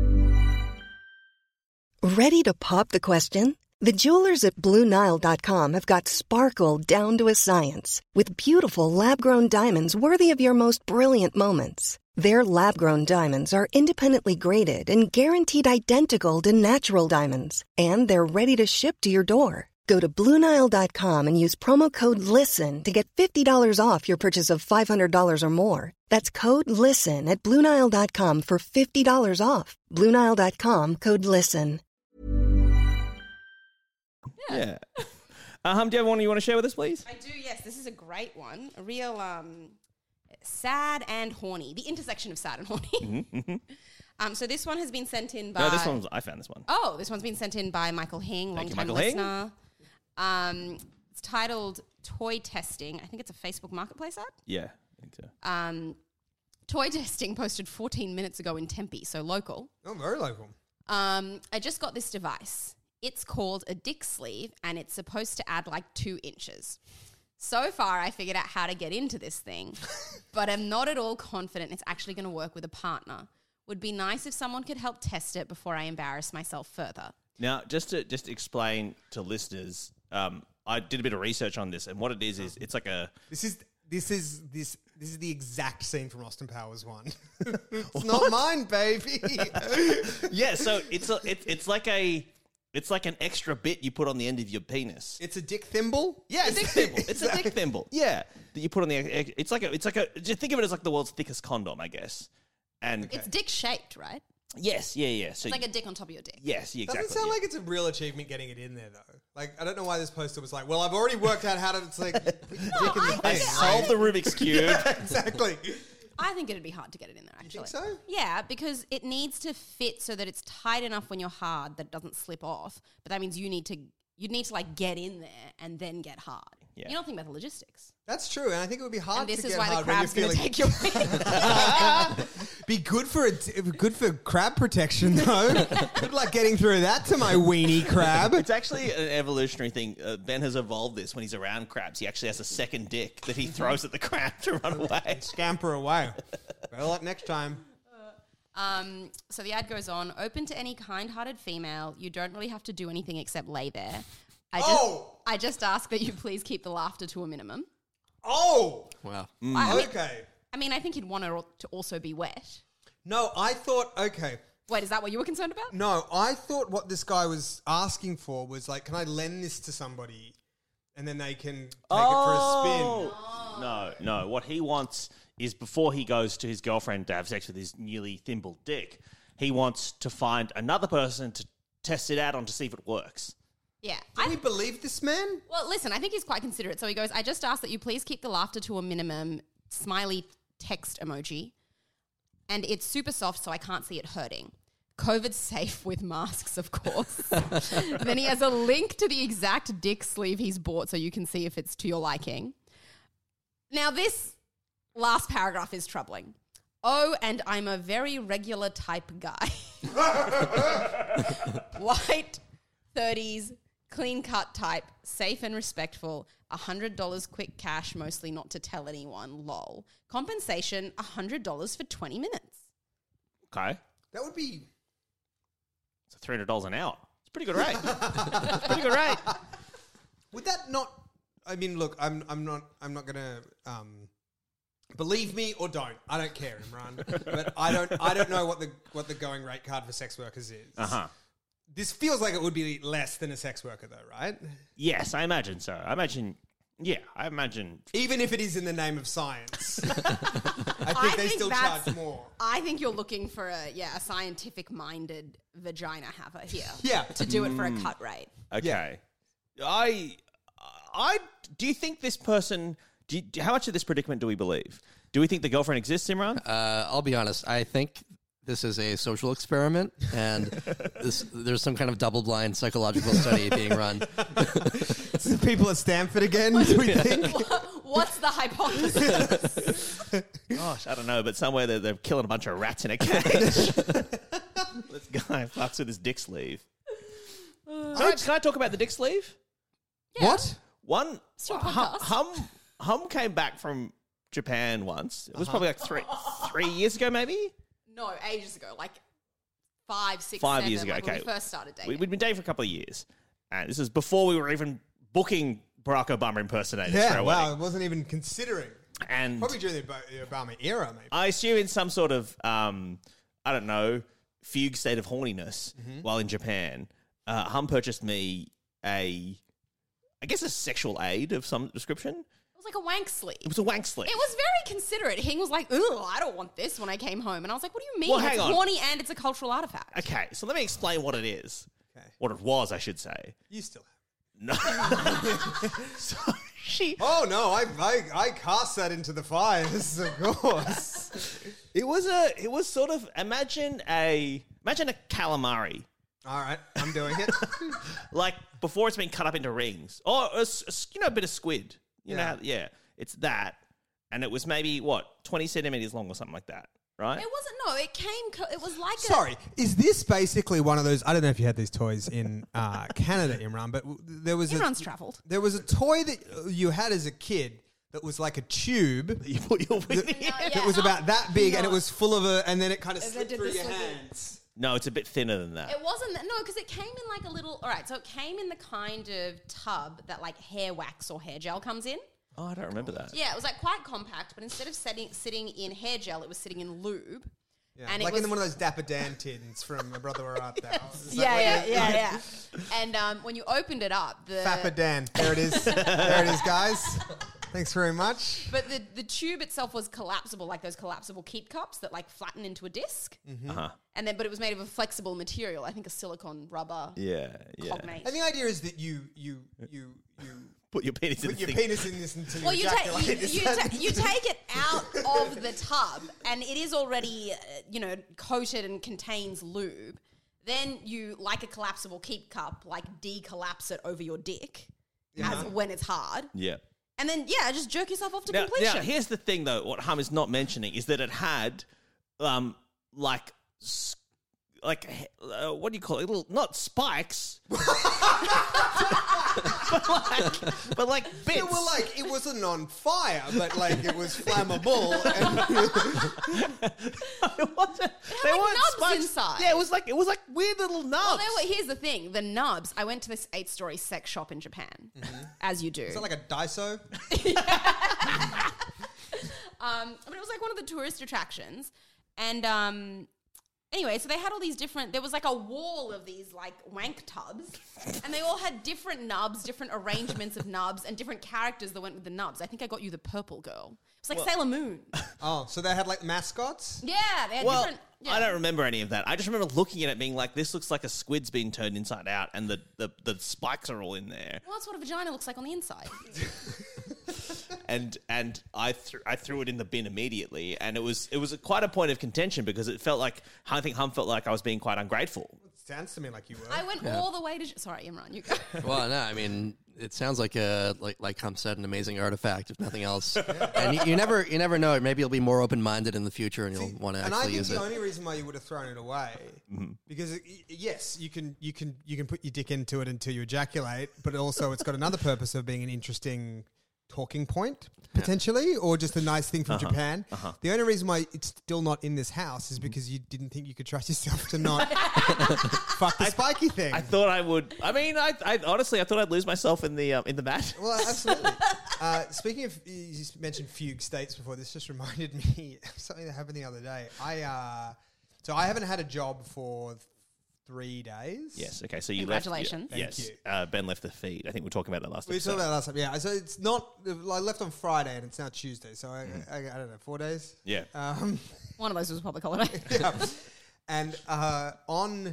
Ready to pop the question? The jewelers at Blue Nile dot com have got sparkle down to a science with beautiful lab-grown diamonds worthy of your most brilliant moments. Their lab-grown diamonds are independently graded and guaranteed identical to natural diamonds, and they're ready to ship to your door. Go to Blue Nile dot com and use promo code LISTEN to get fifty dollars off your purchase of five hundred dollars or more. That's code LISTEN at Blue Nile dot com for fifty dollars off. Blue Nile dot com, code LISTEN. Yeah. Um, do you have one you want to share with us, please? I do, yes. This is a great one. A real um, sad and horny. The intersection of sad and horny. Mm-hmm, mm-hmm. Um, so this one has been sent in by... No, this one's... I found this one. Oh, this one's been sent in by Michael Hing, Thank you, long-time Michael Hing. listener. Um, it's titled Toy Testing. I think it's a Facebook Marketplace ad. Yeah, I think so. Um, Toy Testing posted fourteen minutes ago in Tempe, so local. Oh, very local. Um, I just got this device. It's called a dick sleeve, and it's supposed to add like two inches. So far, I figured out how to get into this thing, but I'm not at all confident it's actually going to work with a partner. Would be nice if someone could help test it before I embarrass myself further. Now, just to just explain to listeners, um, I did a bit of research on this, and what it is is it's like a... This is this is this this is the exact scene from Austin Powers one. It's not mine, baby. Yeah, so it's a, it, it's like a... It's like an extra bit you put on the end of your penis. It's a dick thimble. Yeah, a dick thimble. It's a dick thimble. Yeah, that you put on the. It's like a. It's like a. Just think of it as like the world's thickest condom, I guess. And It's dick shaped, right? yes, yeah, yeah. So It's like a dick on top of your dick. yes, yeah, exactly. Doesn't sound yeah. like it's a real achievement getting it in there though. Like I don't know why this poster was like, well, I've already worked out how to. It's like put your dick in the I thing. solved the Rubik's cube. Yeah, exactly. I think it'd be hard to get it in there, actually. think so? Yeah, because it needs to fit so that it's tight enough when you're hard that it doesn't slip off. But that means you need to you need to like get in there and then get hard. Yeah. You're not thinking about the logistics. That's true, and I think it would be hard And this to is get why the hard when you're crab's going to feeling. take your weight. Be good for a, good for crab protection though. Good luck getting through that to my weenie crab. It's actually an evolutionary thing. Uh, Ben has evolved this when he's around crabs. He actually has a second dick that he throws at the crab to run away. Scamper away. Better luck next time. Um, so the ad goes on. Open to any kind-hearted female. You don't really have to do anything except lay there. I just, Oh! I just ask that you please keep the laughter to a minimum. Oh, Wow. I, I mean, okay. I mean, I think you'd want it to also be wet. No, I thought okay. Wait, is that what you were concerned about? No, I thought what this guy was asking for was like, can I lend this to somebody, and then they can take it for a spin. No, no. What he wants is before he goes to his girlfriend to have sex with his newly thimbled dick, he wants to find another person to test it out on to see if it works. Yeah. Do I, we believe this man? well, listen, I think he's quite considerate. So he goes, I just ask that you please keep the laughter to a minimum, smiley text emoji. And it's super soft, so I can't see it hurting. COVID safe with masks, of course. Then he has a link to the exact dick sleeve he's bought so you can see if it's to your liking. Now, this last paragraph is troubling. Oh, and I'm a very regular type guy. White, thirties, clean-cut type, safe and respectful, one hundred dollars quick cash, mostly not to tell anyone, lol. Compensation, one hundred dollars for twenty minutes. Okay. That would be. It's three hundred dollars an hour. It's a pretty good rate. It's a pretty good rate. Would that not? I mean, look, I'm, I'm not, I'm not gonna um, believe me or don't. I don't care, Imran. But I don't, I don't know what the what the going rate card for sex workers is. Uh huh. This feels like it would be less than a sex worker, though, right? Yes, I imagine so. I imagine Yeah, I imagine. Even if it is in the name of science. I think I they think still that's- charge more. I think you're looking for a yeah a scientific minded vagina haver here. Yeah. To do it for a cut rate. Okay. I, I, do you think this person, do you, how much of this predicament do we believe? Do we think the girlfriend exists, Imran? Uh, I'll be honest. I think this is a social experiment, and this, there's some kind of double-blind psychological study being run. It's the people at Stanford again, do we think? What's the hypothesis? Gosh, I don't know, but somewhere they're, they're killing a bunch of rats in a cage. This guy fucks with his dick sleeve. Can I, can I talk about the dick sleeve? What? One, It's your hum, podcast. hum, hum came back from Japan once. It was probably like three, three years ago, maybe? No, ages ago, like five, six, Five seven, years ago, like when okay. we first started dating. We, we'd been dating for a couple of years. And this is before we were even booking Barack Obama impersonators for Yeah, our wow, I wedding. wasn't even considering. And Probably during the Ob- the Obama era, maybe. I assume in some sort of, um, I don't know, fugue state of horniness Mm-hmm. while in Japan, uh, Hum purchased me a, I guess a sexual aid of some description. It was like a wank sleeve. It was a wank sleeve. It was very considerate. He was like, "Ooh, I don't want this." When I came home, and I was like, "What do you mean? Well, hang it's on. horny and it's a cultural artifact." Okay, so let me explain what it is. Okay. What it was, I should say. You still have. No. So she, Oh, no, I, I, I cast that into the fires, of course. it was a, it was sort of, imagine a, imagine a calamari. All right, I'm doing it. Like before it's been cut up into rings, or a, s- a s- you know a bit of squid. You know, Yeah. how, yeah, it's that, and it was maybe what twenty centimeters long or something like that, right? It wasn't. No, it came. Co- it was like a. Sorry, is this basically one of those? I don't know if you had these toys in uh, Canada, Imran, but w- there was Everyone's a travelled. there was a toy that you had as a kid that was like a tube. You put your wing in. yeah. That was about that big, and it No. was full of a, and then it kind of As I slipped did through the your slipping. hands. No, it's a bit thinner than that. It wasn't that, no, because it came in like a little. All right, so it came in the kind of tub that like hair wax or hair gel comes in. Oh, I don't remember that. Yeah, it was like quite compact, but instead of setting, sitting in hair gel, it was sitting in lube. Yeah, And it like was- in one of those Dapper Dan tins from My Brother Were Art Thou. Is that Yeah, what yeah, it- yeah, yeah. And um, when you opened it up, the Fapper Dan. There it is. There it is, guys. Thanks very much. but the the tube itself was collapsible, like those collapsible keep cups that like flatten into a disc. Uh-huh. And then, but it was made of a flexible material, I think a silicone rubber Yeah, yeah. cognate. And the idea is that you you you you Put your penis in put the your thing. penis in this until Well, you you, ta- ejaculate. you, Is you, that- ta- you take it out of the tub, and it is already, uh, you know, coated and contains lube. Then you, like a collapsible keep cup, like decollapse it over your dick as when it's hard, Yeah. and then yeah, just jerk yourself off to Now, completion. now, here's the thing, though. What Hum is not mentioning is that it had, um, like, s- like uh, what do you call it? Little, not spikes, but like, but like bits. It were like it wasn't on fire, but like it was flammable. And it wasn't. They like weren't nubs spikes. inside. Yeah, it was like it was like weird little nubs. Well, there were, here's the thing: the nubs. I went to this eight-story sex shop in Japan, as you do. is that like a Daiso? Um, but it was like one of the tourist attractions. And um, anyway, so they had all these different, there was like a wall of these like wank tubs. And they all had different nubs, different arrangements of nubs, and different characters that went with the nubs. I think I got you the purple girl. It was like Sailor Moon. Oh, so they had like mascots? Yeah, they had Well, different. Yeah. I don't remember any of that. I just remember looking at it being like, this looks like a squid's been turned inside out and the, the, the spikes are all in there. Well, that's what a vagina looks like on the inside. And and I, th- I threw it in the bin immediately. And it was it was a, quite a point of contention because it felt like, I think Hum felt like I was being quite ungrateful. Sounds to me like you were. I went all the way to. Sorry, Imran, you go. Well, no, I mean, it sounds like a like like Hum said, an amazing artifact, if nothing else. And you, you never you never know. Maybe you'll be more open minded in the future, and you'll want to and I actually think use the it. only reason why you would have thrown it away because it, y- yes, you can you can you can put your dick into it until you ejaculate, but also it's got another purpose of being an interesting talking point potentially, or just a nice thing from Japan. The only reason why it's still not in this house is because you didn't think you could trust yourself to not fuck the spiky thing. I thought I would. I mean, I, I honestly, I thought I'd lose myself in the um, in the mat. Well, absolutely. uh, speaking of, you just mentioned fugue states before. This just reminded me of something that happened the other day. I uh, so I haven't had a job for th- three days. Yes. Okay. So you Congratulations. left. Yeah, Thank yes. you. Uh, Ben left the feed. I think we were talking about that last We episode. talked about that last time. Yeah. So it's not. I left on Friday and it's now Tuesday. So I, I, I don't know, four days. Yeah. Um, One of those was a public holiday. yeah. And uh, on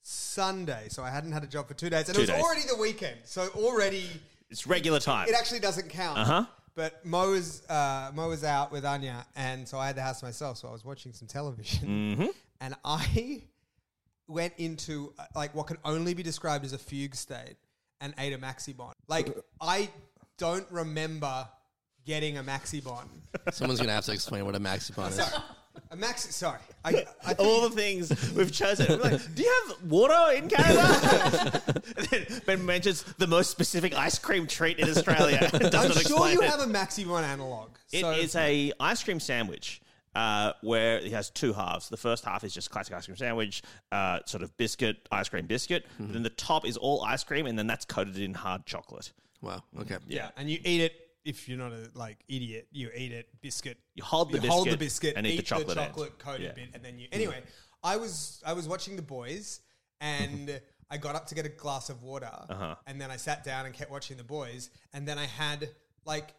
Sunday, so I hadn't had a job for two days, and Two it was days. already the weekend. So already, It's regular time. it actually doesn't count. Uh huh. But Mo was uh, Mo was out with Anya, and so I had the house to myself. So I was watching some television, Mm-hmm. and I went into uh, like what can only be described as a fugue state and ate a Maxi-Bon. Like I don't remember getting a Maxi-Bon. Someone's gonna have to explain what a maxi-bon is. A Maxi, sorry, I, I think All the things we've chosen. We're like, do you have water in Canada? And then Ben mentions the most specific ice cream treat in Australia. It does I'm not sure explain you it. have a Maxi-Bon analog. It so is a ice cream sandwich uh, where it has two halves. The first half is just classic ice cream sandwich, uh, sort of biscuit, ice cream biscuit. Mm-hmm. Then the top is all ice cream, and then that's coated in hard chocolate. Wow. Okay. yeah, and you eat it. If you're not a like idiot, you eat it biscuit. You hold the you biscuit, hold the biscuit and eat the chocolate end. coated Yeah. bit, and then you. Anyway, I was I was watching The Boys, and I got up to get a glass of water, Uh-huh. and then I sat down and kept watching The Boys, and then I had like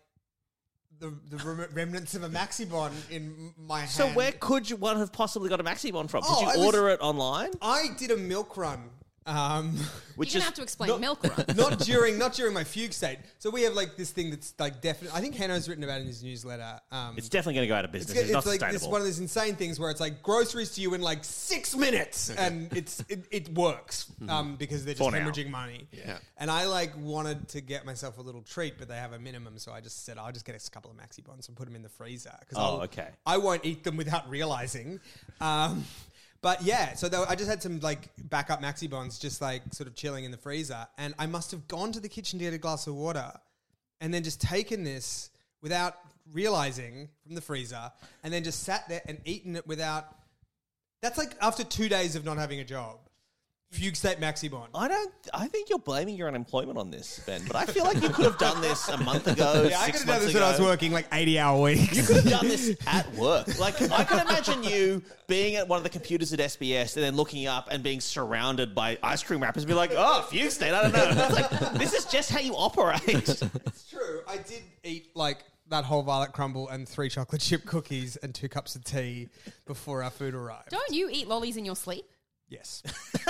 the the rem- remnants of a Maxi-Bon in my hand. So where could you one have possibly got a Maxi-Bon from? Did Oh, you I was- order it online? I did a milk run. Um, Which You're is going to have to explain not- milk run. not during not during my fugue state. So we have like this thing that's like definitely. I think Hanno's written about it in his newsletter. Um, it's definitely going to go out of It's, business. It's, it's not like sustainable. this one of those insane things where it's like groceries to you in like six minutes, and it's it, it works um, because they're just For now. hemorrhaging money. Yeah. And I like wanted to get myself a little treat, but they have a minimum, so I just said I'll just get a couple of Maxi-Bons and put them in the freezer. Cause Oh, I'll- okay. I won't eat them without realizing. Um, but yeah, so there, I just had some like backup Maxi-Bons just like sort of chilling in the freezer, and I must have gone to the kitchen to get a glass of water, and then just taken this without realizing from the freezer, and then just sat there and eaten it without. That's like after two days of not having a job. Fugue state Maxi-Bon. I don't. I think you're blaming your unemployment on this, Ben. But I feel like you could have done this a month ago, Yeah, I six could have done months this ago. when I was working like eighty-hour weeks. You could have done this at work. Like I can imagine you being at one of the computers at S B S and then looking up and being surrounded by ice cream wrappers and be like, "Oh, fugue state. I don't know." And it's like this is just how you operate. It's true. I did eat like that whole violet crumble and three chocolate chip cookies and two cups of tea before our food arrived. Don't you eat lollies in your sleep? Yes.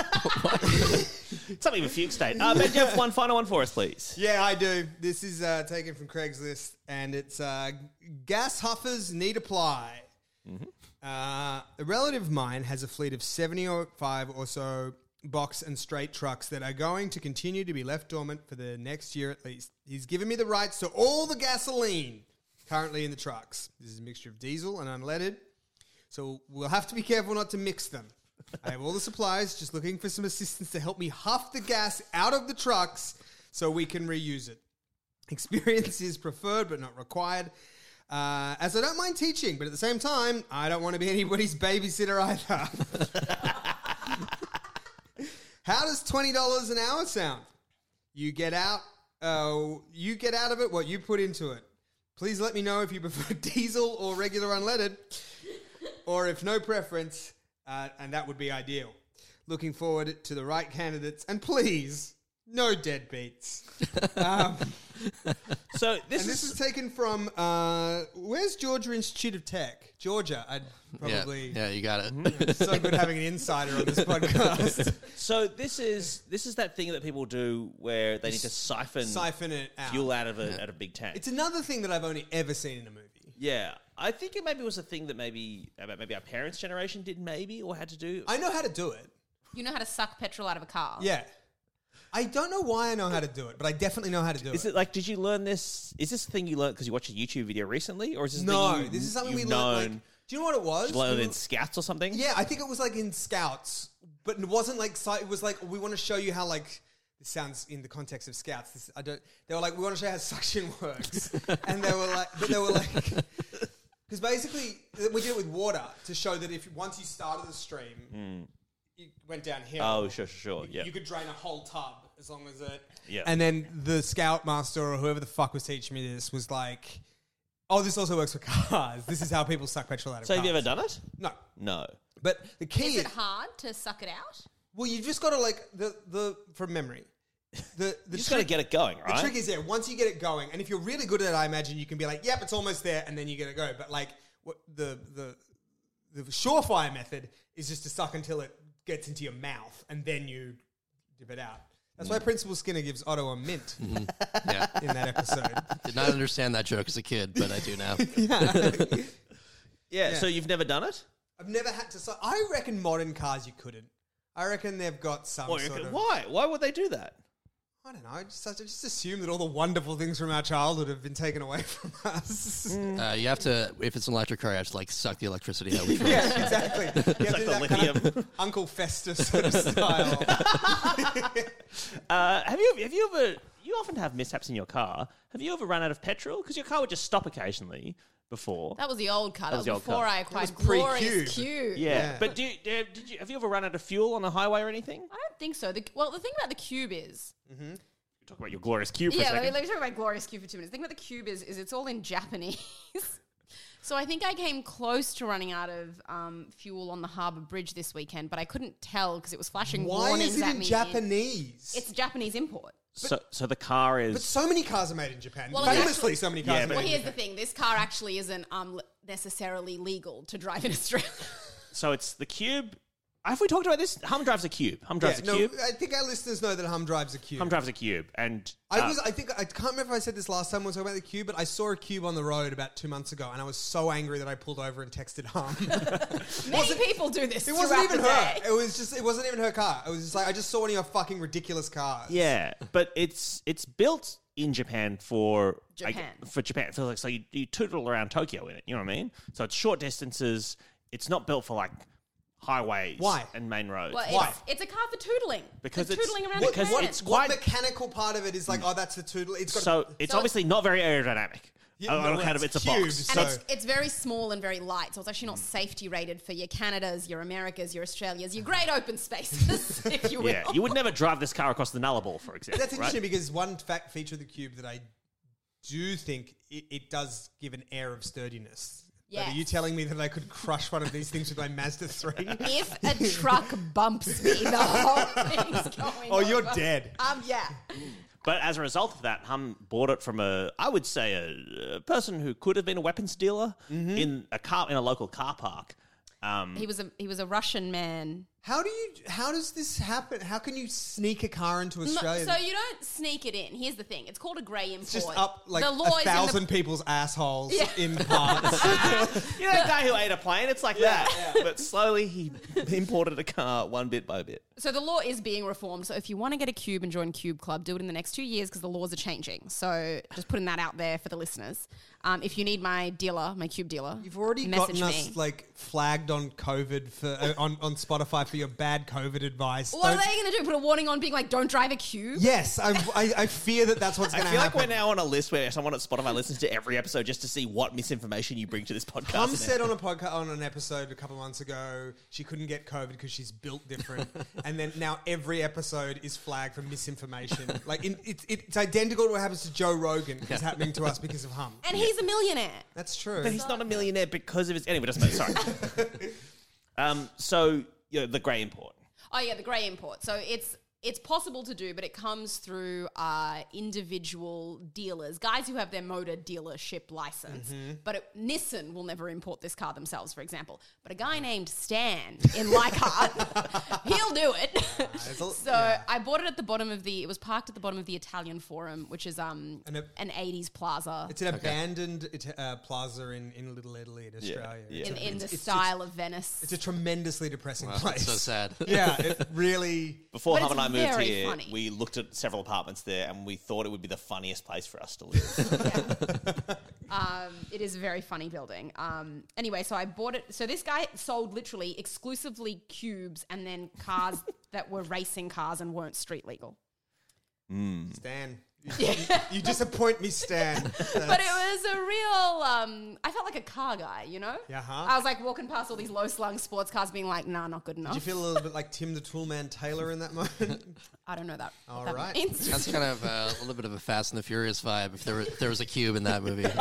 Something with fugue state. Uh, Ben, do you have one final one for us, please? Yeah, I do. This is uh, taken from Craigslist, and it's uh, gas huffers need apply. Uh, a relative of mine has a fleet of seventy-five or so box and straight trucks that are going to continue to be left dormant for the next year at least. He's given me the rights to all the gasoline currently in the trucks. This is a mixture of diesel and unleaded, so we'll have to be careful not to mix them. I have all the supplies, just looking for some assistance to help me huff the gas out of the trucks so we can reuse it. Experience is preferred but not required, uh, as I don't mind teaching, but at the same time, I don't want to be anybody's babysitter either. How does twenty dollars an hour sound? You get out, uh, you get out of it what you put into it. Please let me know if you prefer diesel or regular unleaded, or if no preference, uh, and that would be ideal. Looking forward to the right candidates, and please, no deadbeats. um, So this and this is is taken from, uh, where's Georgia Institute of Tech? Georgia, I'd probably... Yeah, yeah, you got it. It's so good having an insider on this podcast. so this is this is that thing that people do where they need to siphon Siphon it out. fuel out of a, out of a big tank. It's another thing that I've only ever seen in a movie. Yeah, I think it maybe was a thing that maybe about maybe our parents' generation did maybe or had to do. I know how to do it. You know how to suck petrol out of a car? Yeah. I don't know why I know how to do it, but I definitely know how to do Is it. it like? Did you learn this? Is this a thing you learned because you watched a YouTube video recently, or is this a No, thing you, this is something we you've learned. known? Like, do you know what it was? Did you learn We it in were- Scouts or something? Yeah, I think it was like in Scouts, but it wasn't like si- it was like we want to show you how like this sounds in the context of Scouts. This, I don't. They were like we want to show you how suction works, and they were like, but they were like, because basically we did it with water to show that if once you started the stream, it went downhill. Oh, sure, sure, sure. Yeah. You could drain a whole tub as long as it. Yeah. And then the Scoutmaster or whoever the fuck was teaching me this was like, oh, this also works for cars. This is how people suck petrol out of So cars. have you ever done it? No. No. But the key Is it hard to suck it out? Well, you just got to like the the from memory. The the You just got to get it going, right? The trick is, yeah, once you get it going, and if you're really good at it, I imagine you can be like, yep, it's almost there, and then you get it go. But like what the the the surefire method is just to suck until it gets into your mouth, and then you dip it out. That's why Principal Skinner gives Otto a mint Yeah. in that episode. Did not understand that joke as a kid, but I do now. yeah, Yeah. So you've never done it? I've never had to. Su- I reckon modern cars you couldn't. I reckon they've got some Well, sort of. why? Why would they do that? I don't know. I just, I just assume that all the wonderful things from our childhood have been taken away from us. Uh, you have to, if it's an electric car, you have to like suck the electricity out. With Yeah, exactly. You have to like do the that kind of lithium. Uncle Festus sort of style. Uh, have you have you ever? You often have mishaps in your car. Have you ever run out of petrol? Because your car would just stop occasionally before. That was the old car. That, was was the old before car. I acquired was pre-Cube. glorious Cube. yeah. Yeah. But do you, do you- did you have you ever run out of fuel on the highway or anything? I don't think so. The, well, the thing about the Cube is, Talk about your glorious Cube for yeah, a let me, second. let me talk about glorious Cube for two minutes. The thing about the Cube is, is it's all in Japanese. So I think I came close to running out of um, fuel on the Harbour Bridge this weekend, but I couldn't tell because it was flashing Why warnings is it at in me. Japanese? It's a Japanese import. so so the car is. but so many cars are made in Japan. Well, it's Famously, actually- so many cars Yeah, are but- made Well, in here's the Japan. thing: this car actually isn't um, l- necessarily legal to drive in Australia. so it's the Cube. Have we talked about this? Hum drives a Cube. Hum drives Yeah, a no, Cube. I think our listeners know that Hum drives a Cube. Hum drives a Cube, and I uh, was, I think, I can't remember if I said this last time when we were talking about the Cube, but I saw a Cube on the road about two months ago, and I was so angry that I pulled over and texted Hum. Many people do this. It wasn't throughout even the her. day. It was just, it wasn't even her car. It was just like, I just saw one of your fucking ridiculous cars. Yeah, but it's it's built in Japan for I- Japan. for Japan. So like so you, you tootle around Tokyo in it. You know what I mean? So it's short distances. It's not built for like highways Why? and main roads. Well, Why? It's, it's a car for tootling. Because for it's- tootling around what- the because canyon. it's What quite- mechanical part of it is like, oh, that's the tootle. It's got so it's So obviously not very aerodynamic. Yeah, on no, account of it's it's a cubed, box. so- And it's, it's very small and very light, so it's actually not safety rated for your Canadas, your Americas, your Australias, your great open spaces, if you will. Yeah, you would never drive this car across the Nullarbor, for example. That's interesting right? because one fact feature of the Cube that I do think it, it does give an air of sturdiness. But Yes. are you telling me that I could crush one of these things with my Mazda three? If a truck bumps me, the whole thing's going Oh, you're over. dead. Um, yeah. But as a result of that, Hum bought it from a, I would say, a, a person who could have been a weapons dealer Mm-hmm. in a car in a local car park. Um, He was a he was a Russian man. How do you? How does this happen? How can you sneak a car into No, Australia? so you don't sneak it in. Here's the thing: it's called a grey import. it's just up like the law a is in the- thousand people's assholes Yeah. in parts. you know that guy who ate a plane? It's like that. But slowly he imported a car one bit by bit. So the law is being reformed. So if you want to get a Cube and join Cube Club, do it in the next two years because the laws are changing. So just putting that out there for the listeners. Um, if you need my dealer, my Cube dealer, You've already message gotten me. us like flagged on COVID for uh, on on Spotify for your bad COVID advice. What are Don't- they going to do? Put a warning on being like, don't drive a Cube? Yes, I, I, I fear that that's what's I going to feel happen. like we're now on a list where someone at Spotify listens to every episode just to see what misinformation you bring to this podcast. Hum now. said on a podcast on an episode a couple of months ago she couldn't get COVID because she's built different, and then now every episode is flagged for misinformation. Like in, it, it, it's identical to what happens to Joe Rogan is happening to us because of Hum. And he's a millionaire. That's true. But he's not a millionaire because of his. Anyway, doesn't matter. Sorry. um. So you know, the grey import. Oh yeah, the grey import. So it's it's possible to do, but it comes through uh, individual dealers, guys who have their motor dealership license. But it, Nissan will never import this car themselves, for example. But a guy named Stan in Leichhardt, he'll do it. it's a- so yeah. I bought it at the bottom of the. It was parked at the bottom of the Italian Forum, which is um And a- an eighties plaza It's an abandoned Ita- uh, plaza in, in Little Italy in Australia. yeah. It's in, a- in the it's- it's- style of Venice. It's a tremendously depressing Wow, place. that's so sad. Yeah, it really. Before But Hum it's and I moved very here, funny. we looked at several apartments there, and we thought it would be the funniest place for us to live. Um, it is a very funny building. Um, anyway, so I bought it. So this guy sold literally exclusively cubes and then cars that were racing cars and weren't street legal. Stan. You, you, you disappoint me, Stan. But it was a real, um, I felt like a car guy, you know? Yeah, huh? I was like walking past all these low slung sports cars being like, nah, not good enough. Did you feel a little bit like Tim the Toolman Taylor in that moment? I don't know that. what All that right. means. That's kind of uh, a little bit of a Fast and the Furious vibe. If there, were, if there was a cube in that movie,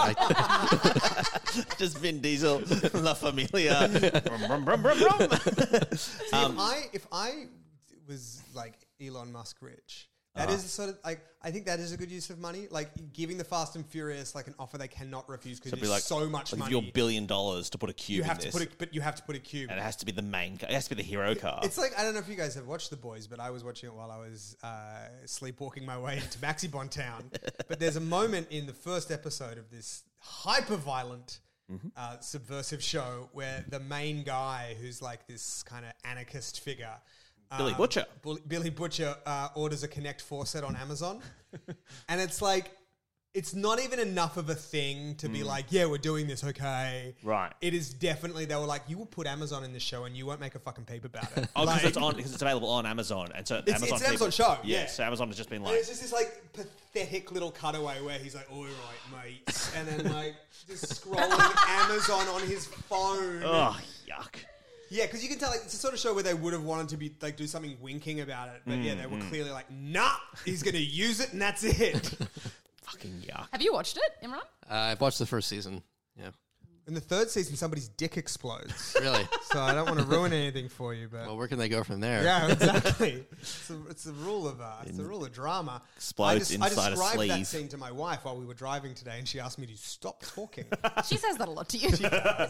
I, Just Vin Diesel, La Familia. Brum, brum, brum, brum, brum. See, if I if I was like Elon Musk rich. That Uh-huh. is sort of like I think that is a good use of money. Like giving the Fast and Furious like an offer they cannot refuse because So it'd there's be like, so much like money. If you're billion dollars to put a cube you have in to this, put a, but you have to put a cube. and it has to be the main. It has to be the hero car. It's like I don't know if you guys have watched The Boys, but I was watching it while I was uh, sleepwalking my way into Maxibon Town. But there's a moment in the first episode of this hyper violent. Mm-hmm. Uh, subversive show where the main guy, who's like this kind of anarchist figure, Billy um, Butcher. Bull- Billy Butcher uh, orders a Connect Four set on Amazon, and it's like it's not even enough of a thing to be like, yeah, we're doing this, okay? Right. It is definitely they were like, you will put Amazon in this show and you won't make a fucking peep about it. Oh, because Like- it's on because it's available on Amazon, and so It's- Amazon it's an people- Amazon show, Yeah, yeah. so Amazon has just been And like, it's just this like pathetic little cutaway where he's like, "All right, mate," and then like just scrolling Amazon on his phone. oh yuck. Yeah, because you can tell like it's the sort of show where they would have wanted to be like do something winking about it, but yeah, they were clearly like, "Nah, he's going to use it, and that's it." Fucking yuck. Have you watched it, Imran? Uh, I've watched the first season. Yeah, In the third season, somebody's dick explodes, really. so I don't want to ruin anything for you, but Well, where can they go from there? yeah, exactly. It's a, it's a rule of uh, it's a rule of drama. Explodes I, inside I a described that sleeve. scene to my wife while we were driving today, and she asked me to stop talking. She says that a lot to you.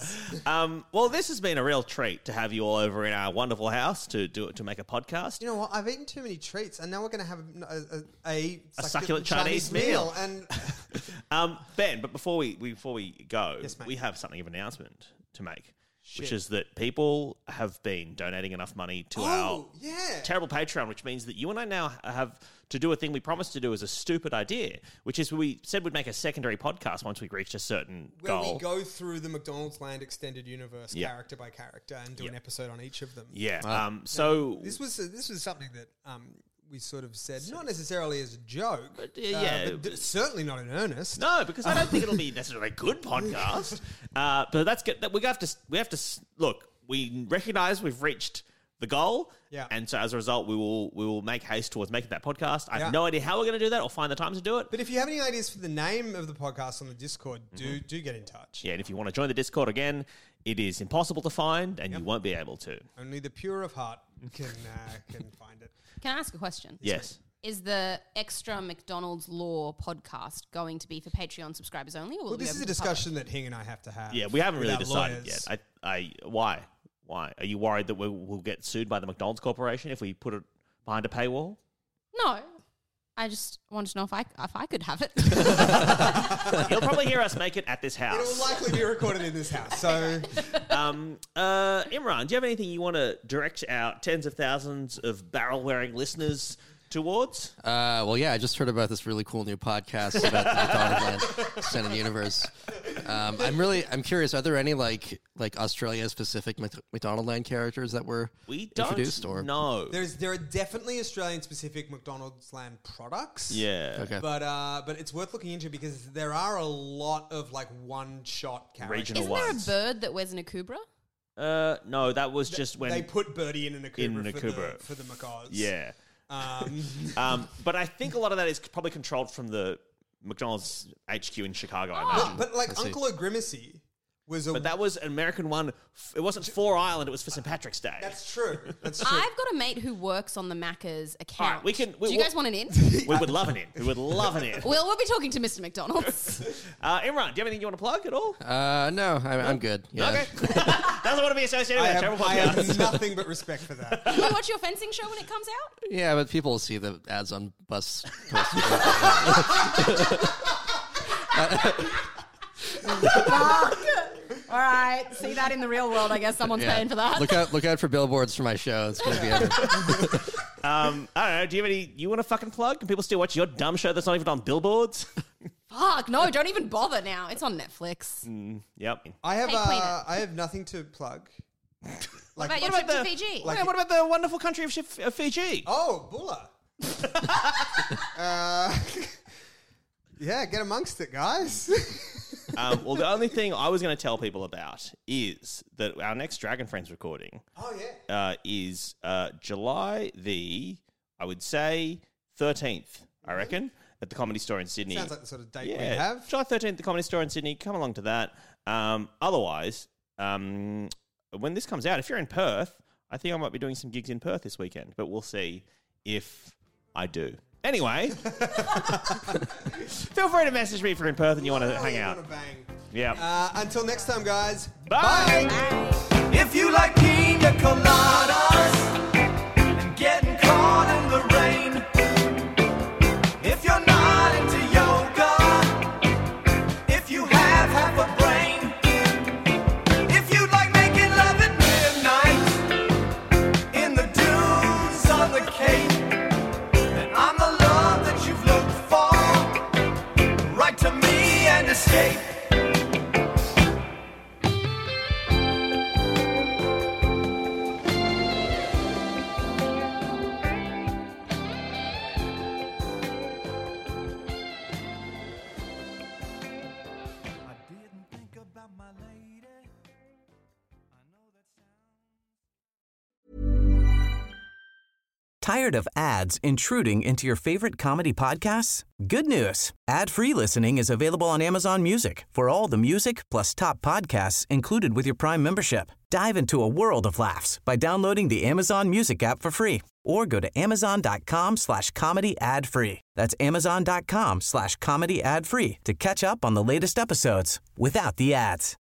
Um, well, this has been a real treat to have you all over in our wonderful house to do it to make a podcast. You know what? I've eaten too many treats, and now we're going to have a, a, a, A succulent Chinese meal. And Um, Ben, but before we before we go, Yes, mate. we have something of an announcement to make, which is that people have been donating enough money to our oh yeah, terrible Patreon, which means that you and I now have to do a thing we promised to do as a stupid idea, which is we said we'd make a secondary podcast once we reached a certain where goal. we go through the McDonald's Land extended universe Yeah. character by character and do Yeah. an episode on each of them. Yeah. Um, so This was this was something that um, we sort of said not necessarily as a joke, But, uh, yeah, but d- certainly not in earnest. no, because I don't think it'll be necessarily a good podcast. Uh, but that's good. That we have to. We have to s- look. We recognise we've reached the goal. Yeah. And so as a result, we will we will make haste towards making that podcast. I have Yeah. no idea how we're going to do that or find the time to do it. But if you have any ideas for the name of the podcast on the Discord, do do get in touch. Yeah, and if you want to join the Discord again, it is impossible to find, and you won't be able to. Only the pure of heart can uh, can find it. Can I ask a question? Yes. Is the extra McDonald's Law podcast going to be for Patreon subscribers only? Or will Well, it be this is open a to the public? discussion that Hing and I have to have. Yeah, we haven't with really our decided lawyers. yet. I, I, why? Why? Are you worried that we'll, we'll get sued by the McDonald's Corporation if we put it behind a paywall? No. I just wanted to know if I, if I could have it. You'll probably hear us make it at this It will house. likely be recorded in this house. So Um, uh, Imran, do you have anything you want to direct our tens of thousands of barrel-wearing listeners towards? Uh, well, yeah, I just heard about this really cool new podcast about the McDonald's Land Extended Universe. Um, I'm really, I'm curious. Are there any like like Australia specific Mc- McDonald Land characters that were We don't introduced or know. there's there are definitely Australian specific McDonald's Land products. Yeah. Okay. But uh, but it's worth looking into because there are a lot of like one shot characters. Regional Isn't there a ones. bird that wears an akubra? Uh, no, that was just when they put Birdie in an Akubra, In an for, Akubra. The, for the macaws. yeah. Um, Um, but I think a lot of that is probably controlled from the McDonald's H Q in Chicago. I Oh. imagine. but like I see. Uncle O'Grimacy was a. But that was an American one. F- It wasn't for Ireland. It was for Saint Patrick's Day. that's true. That's true. I've got a mate who works on the Macca's account. All right, we can- we- Do you we- guys want an in? we would love an in. We would love an in. Well, we'll be talking to Mister McDonald's. Uh, Imran, do you have anything you want to plug at all? Uh, no, I'm, I'm good. Yeah. Okay. Doesn't want to be associated I with a have, terrible I podcast. have nothing but respect for that. Will you watch your fencing show when it comes out? Yeah, but people will see the ads on bus posters. All right. See that in the real world. I guess someone's Yeah. paying for that. Look out! Look out for billboards for my show. It's gonna be. A, Um, I don't know. Do you have any? You want to fucking plug? Can people still watch your dumb show that's not even on billboards? Fuck, no, don't even bother now. It's on Netflix. Yep. I have Hey, Queen uh, it. I have nothing to plug. What about your what trip to about the- Fiji? like- Yeah, what about the wonderful country of, Shif- of Fiji? Oh, Bulla. uh, yeah, get amongst it, guys. Um, well, the only thing I was going to tell people about is that our next Dragon Friends recording oh yeah. uh, is uh, July the, I would say, thirteenth, I reckon, at the Comedy Store in Sydney. Sounds like the sort of date yeah, we have. July thirteenth, the Comedy Store in Sydney. Come along to that. Um, otherwise, um, when this comes out, if you're in Perth, I think I might be doing some gigs in Perth this weekend, but we'll see if I do. Anyway, feel free to message me if you're in Perth and you want to Oh, hang you out. wanna bang. Yeah. Uh, until next time, guys. Bye. If you like pina coladas and getting caught in the rain, if you're not into yoga, if you have half a brain, if you like making love at midnight in the dunes on the Cape, then I'm the love that you've looked for. Write to me and escape. Tired of ads intruding into your favorite comedy podcasts? Good news. Ad-free listening is available on Amazon Music for all the music plus top podcasts included with your Prime membership. Dive into a world of laughs by downloading the Amazon Music app for free or go to amazon.com slash comedy ad free. That's amazon.com slash comedy ad free to catch up on the latest episodes without the ads.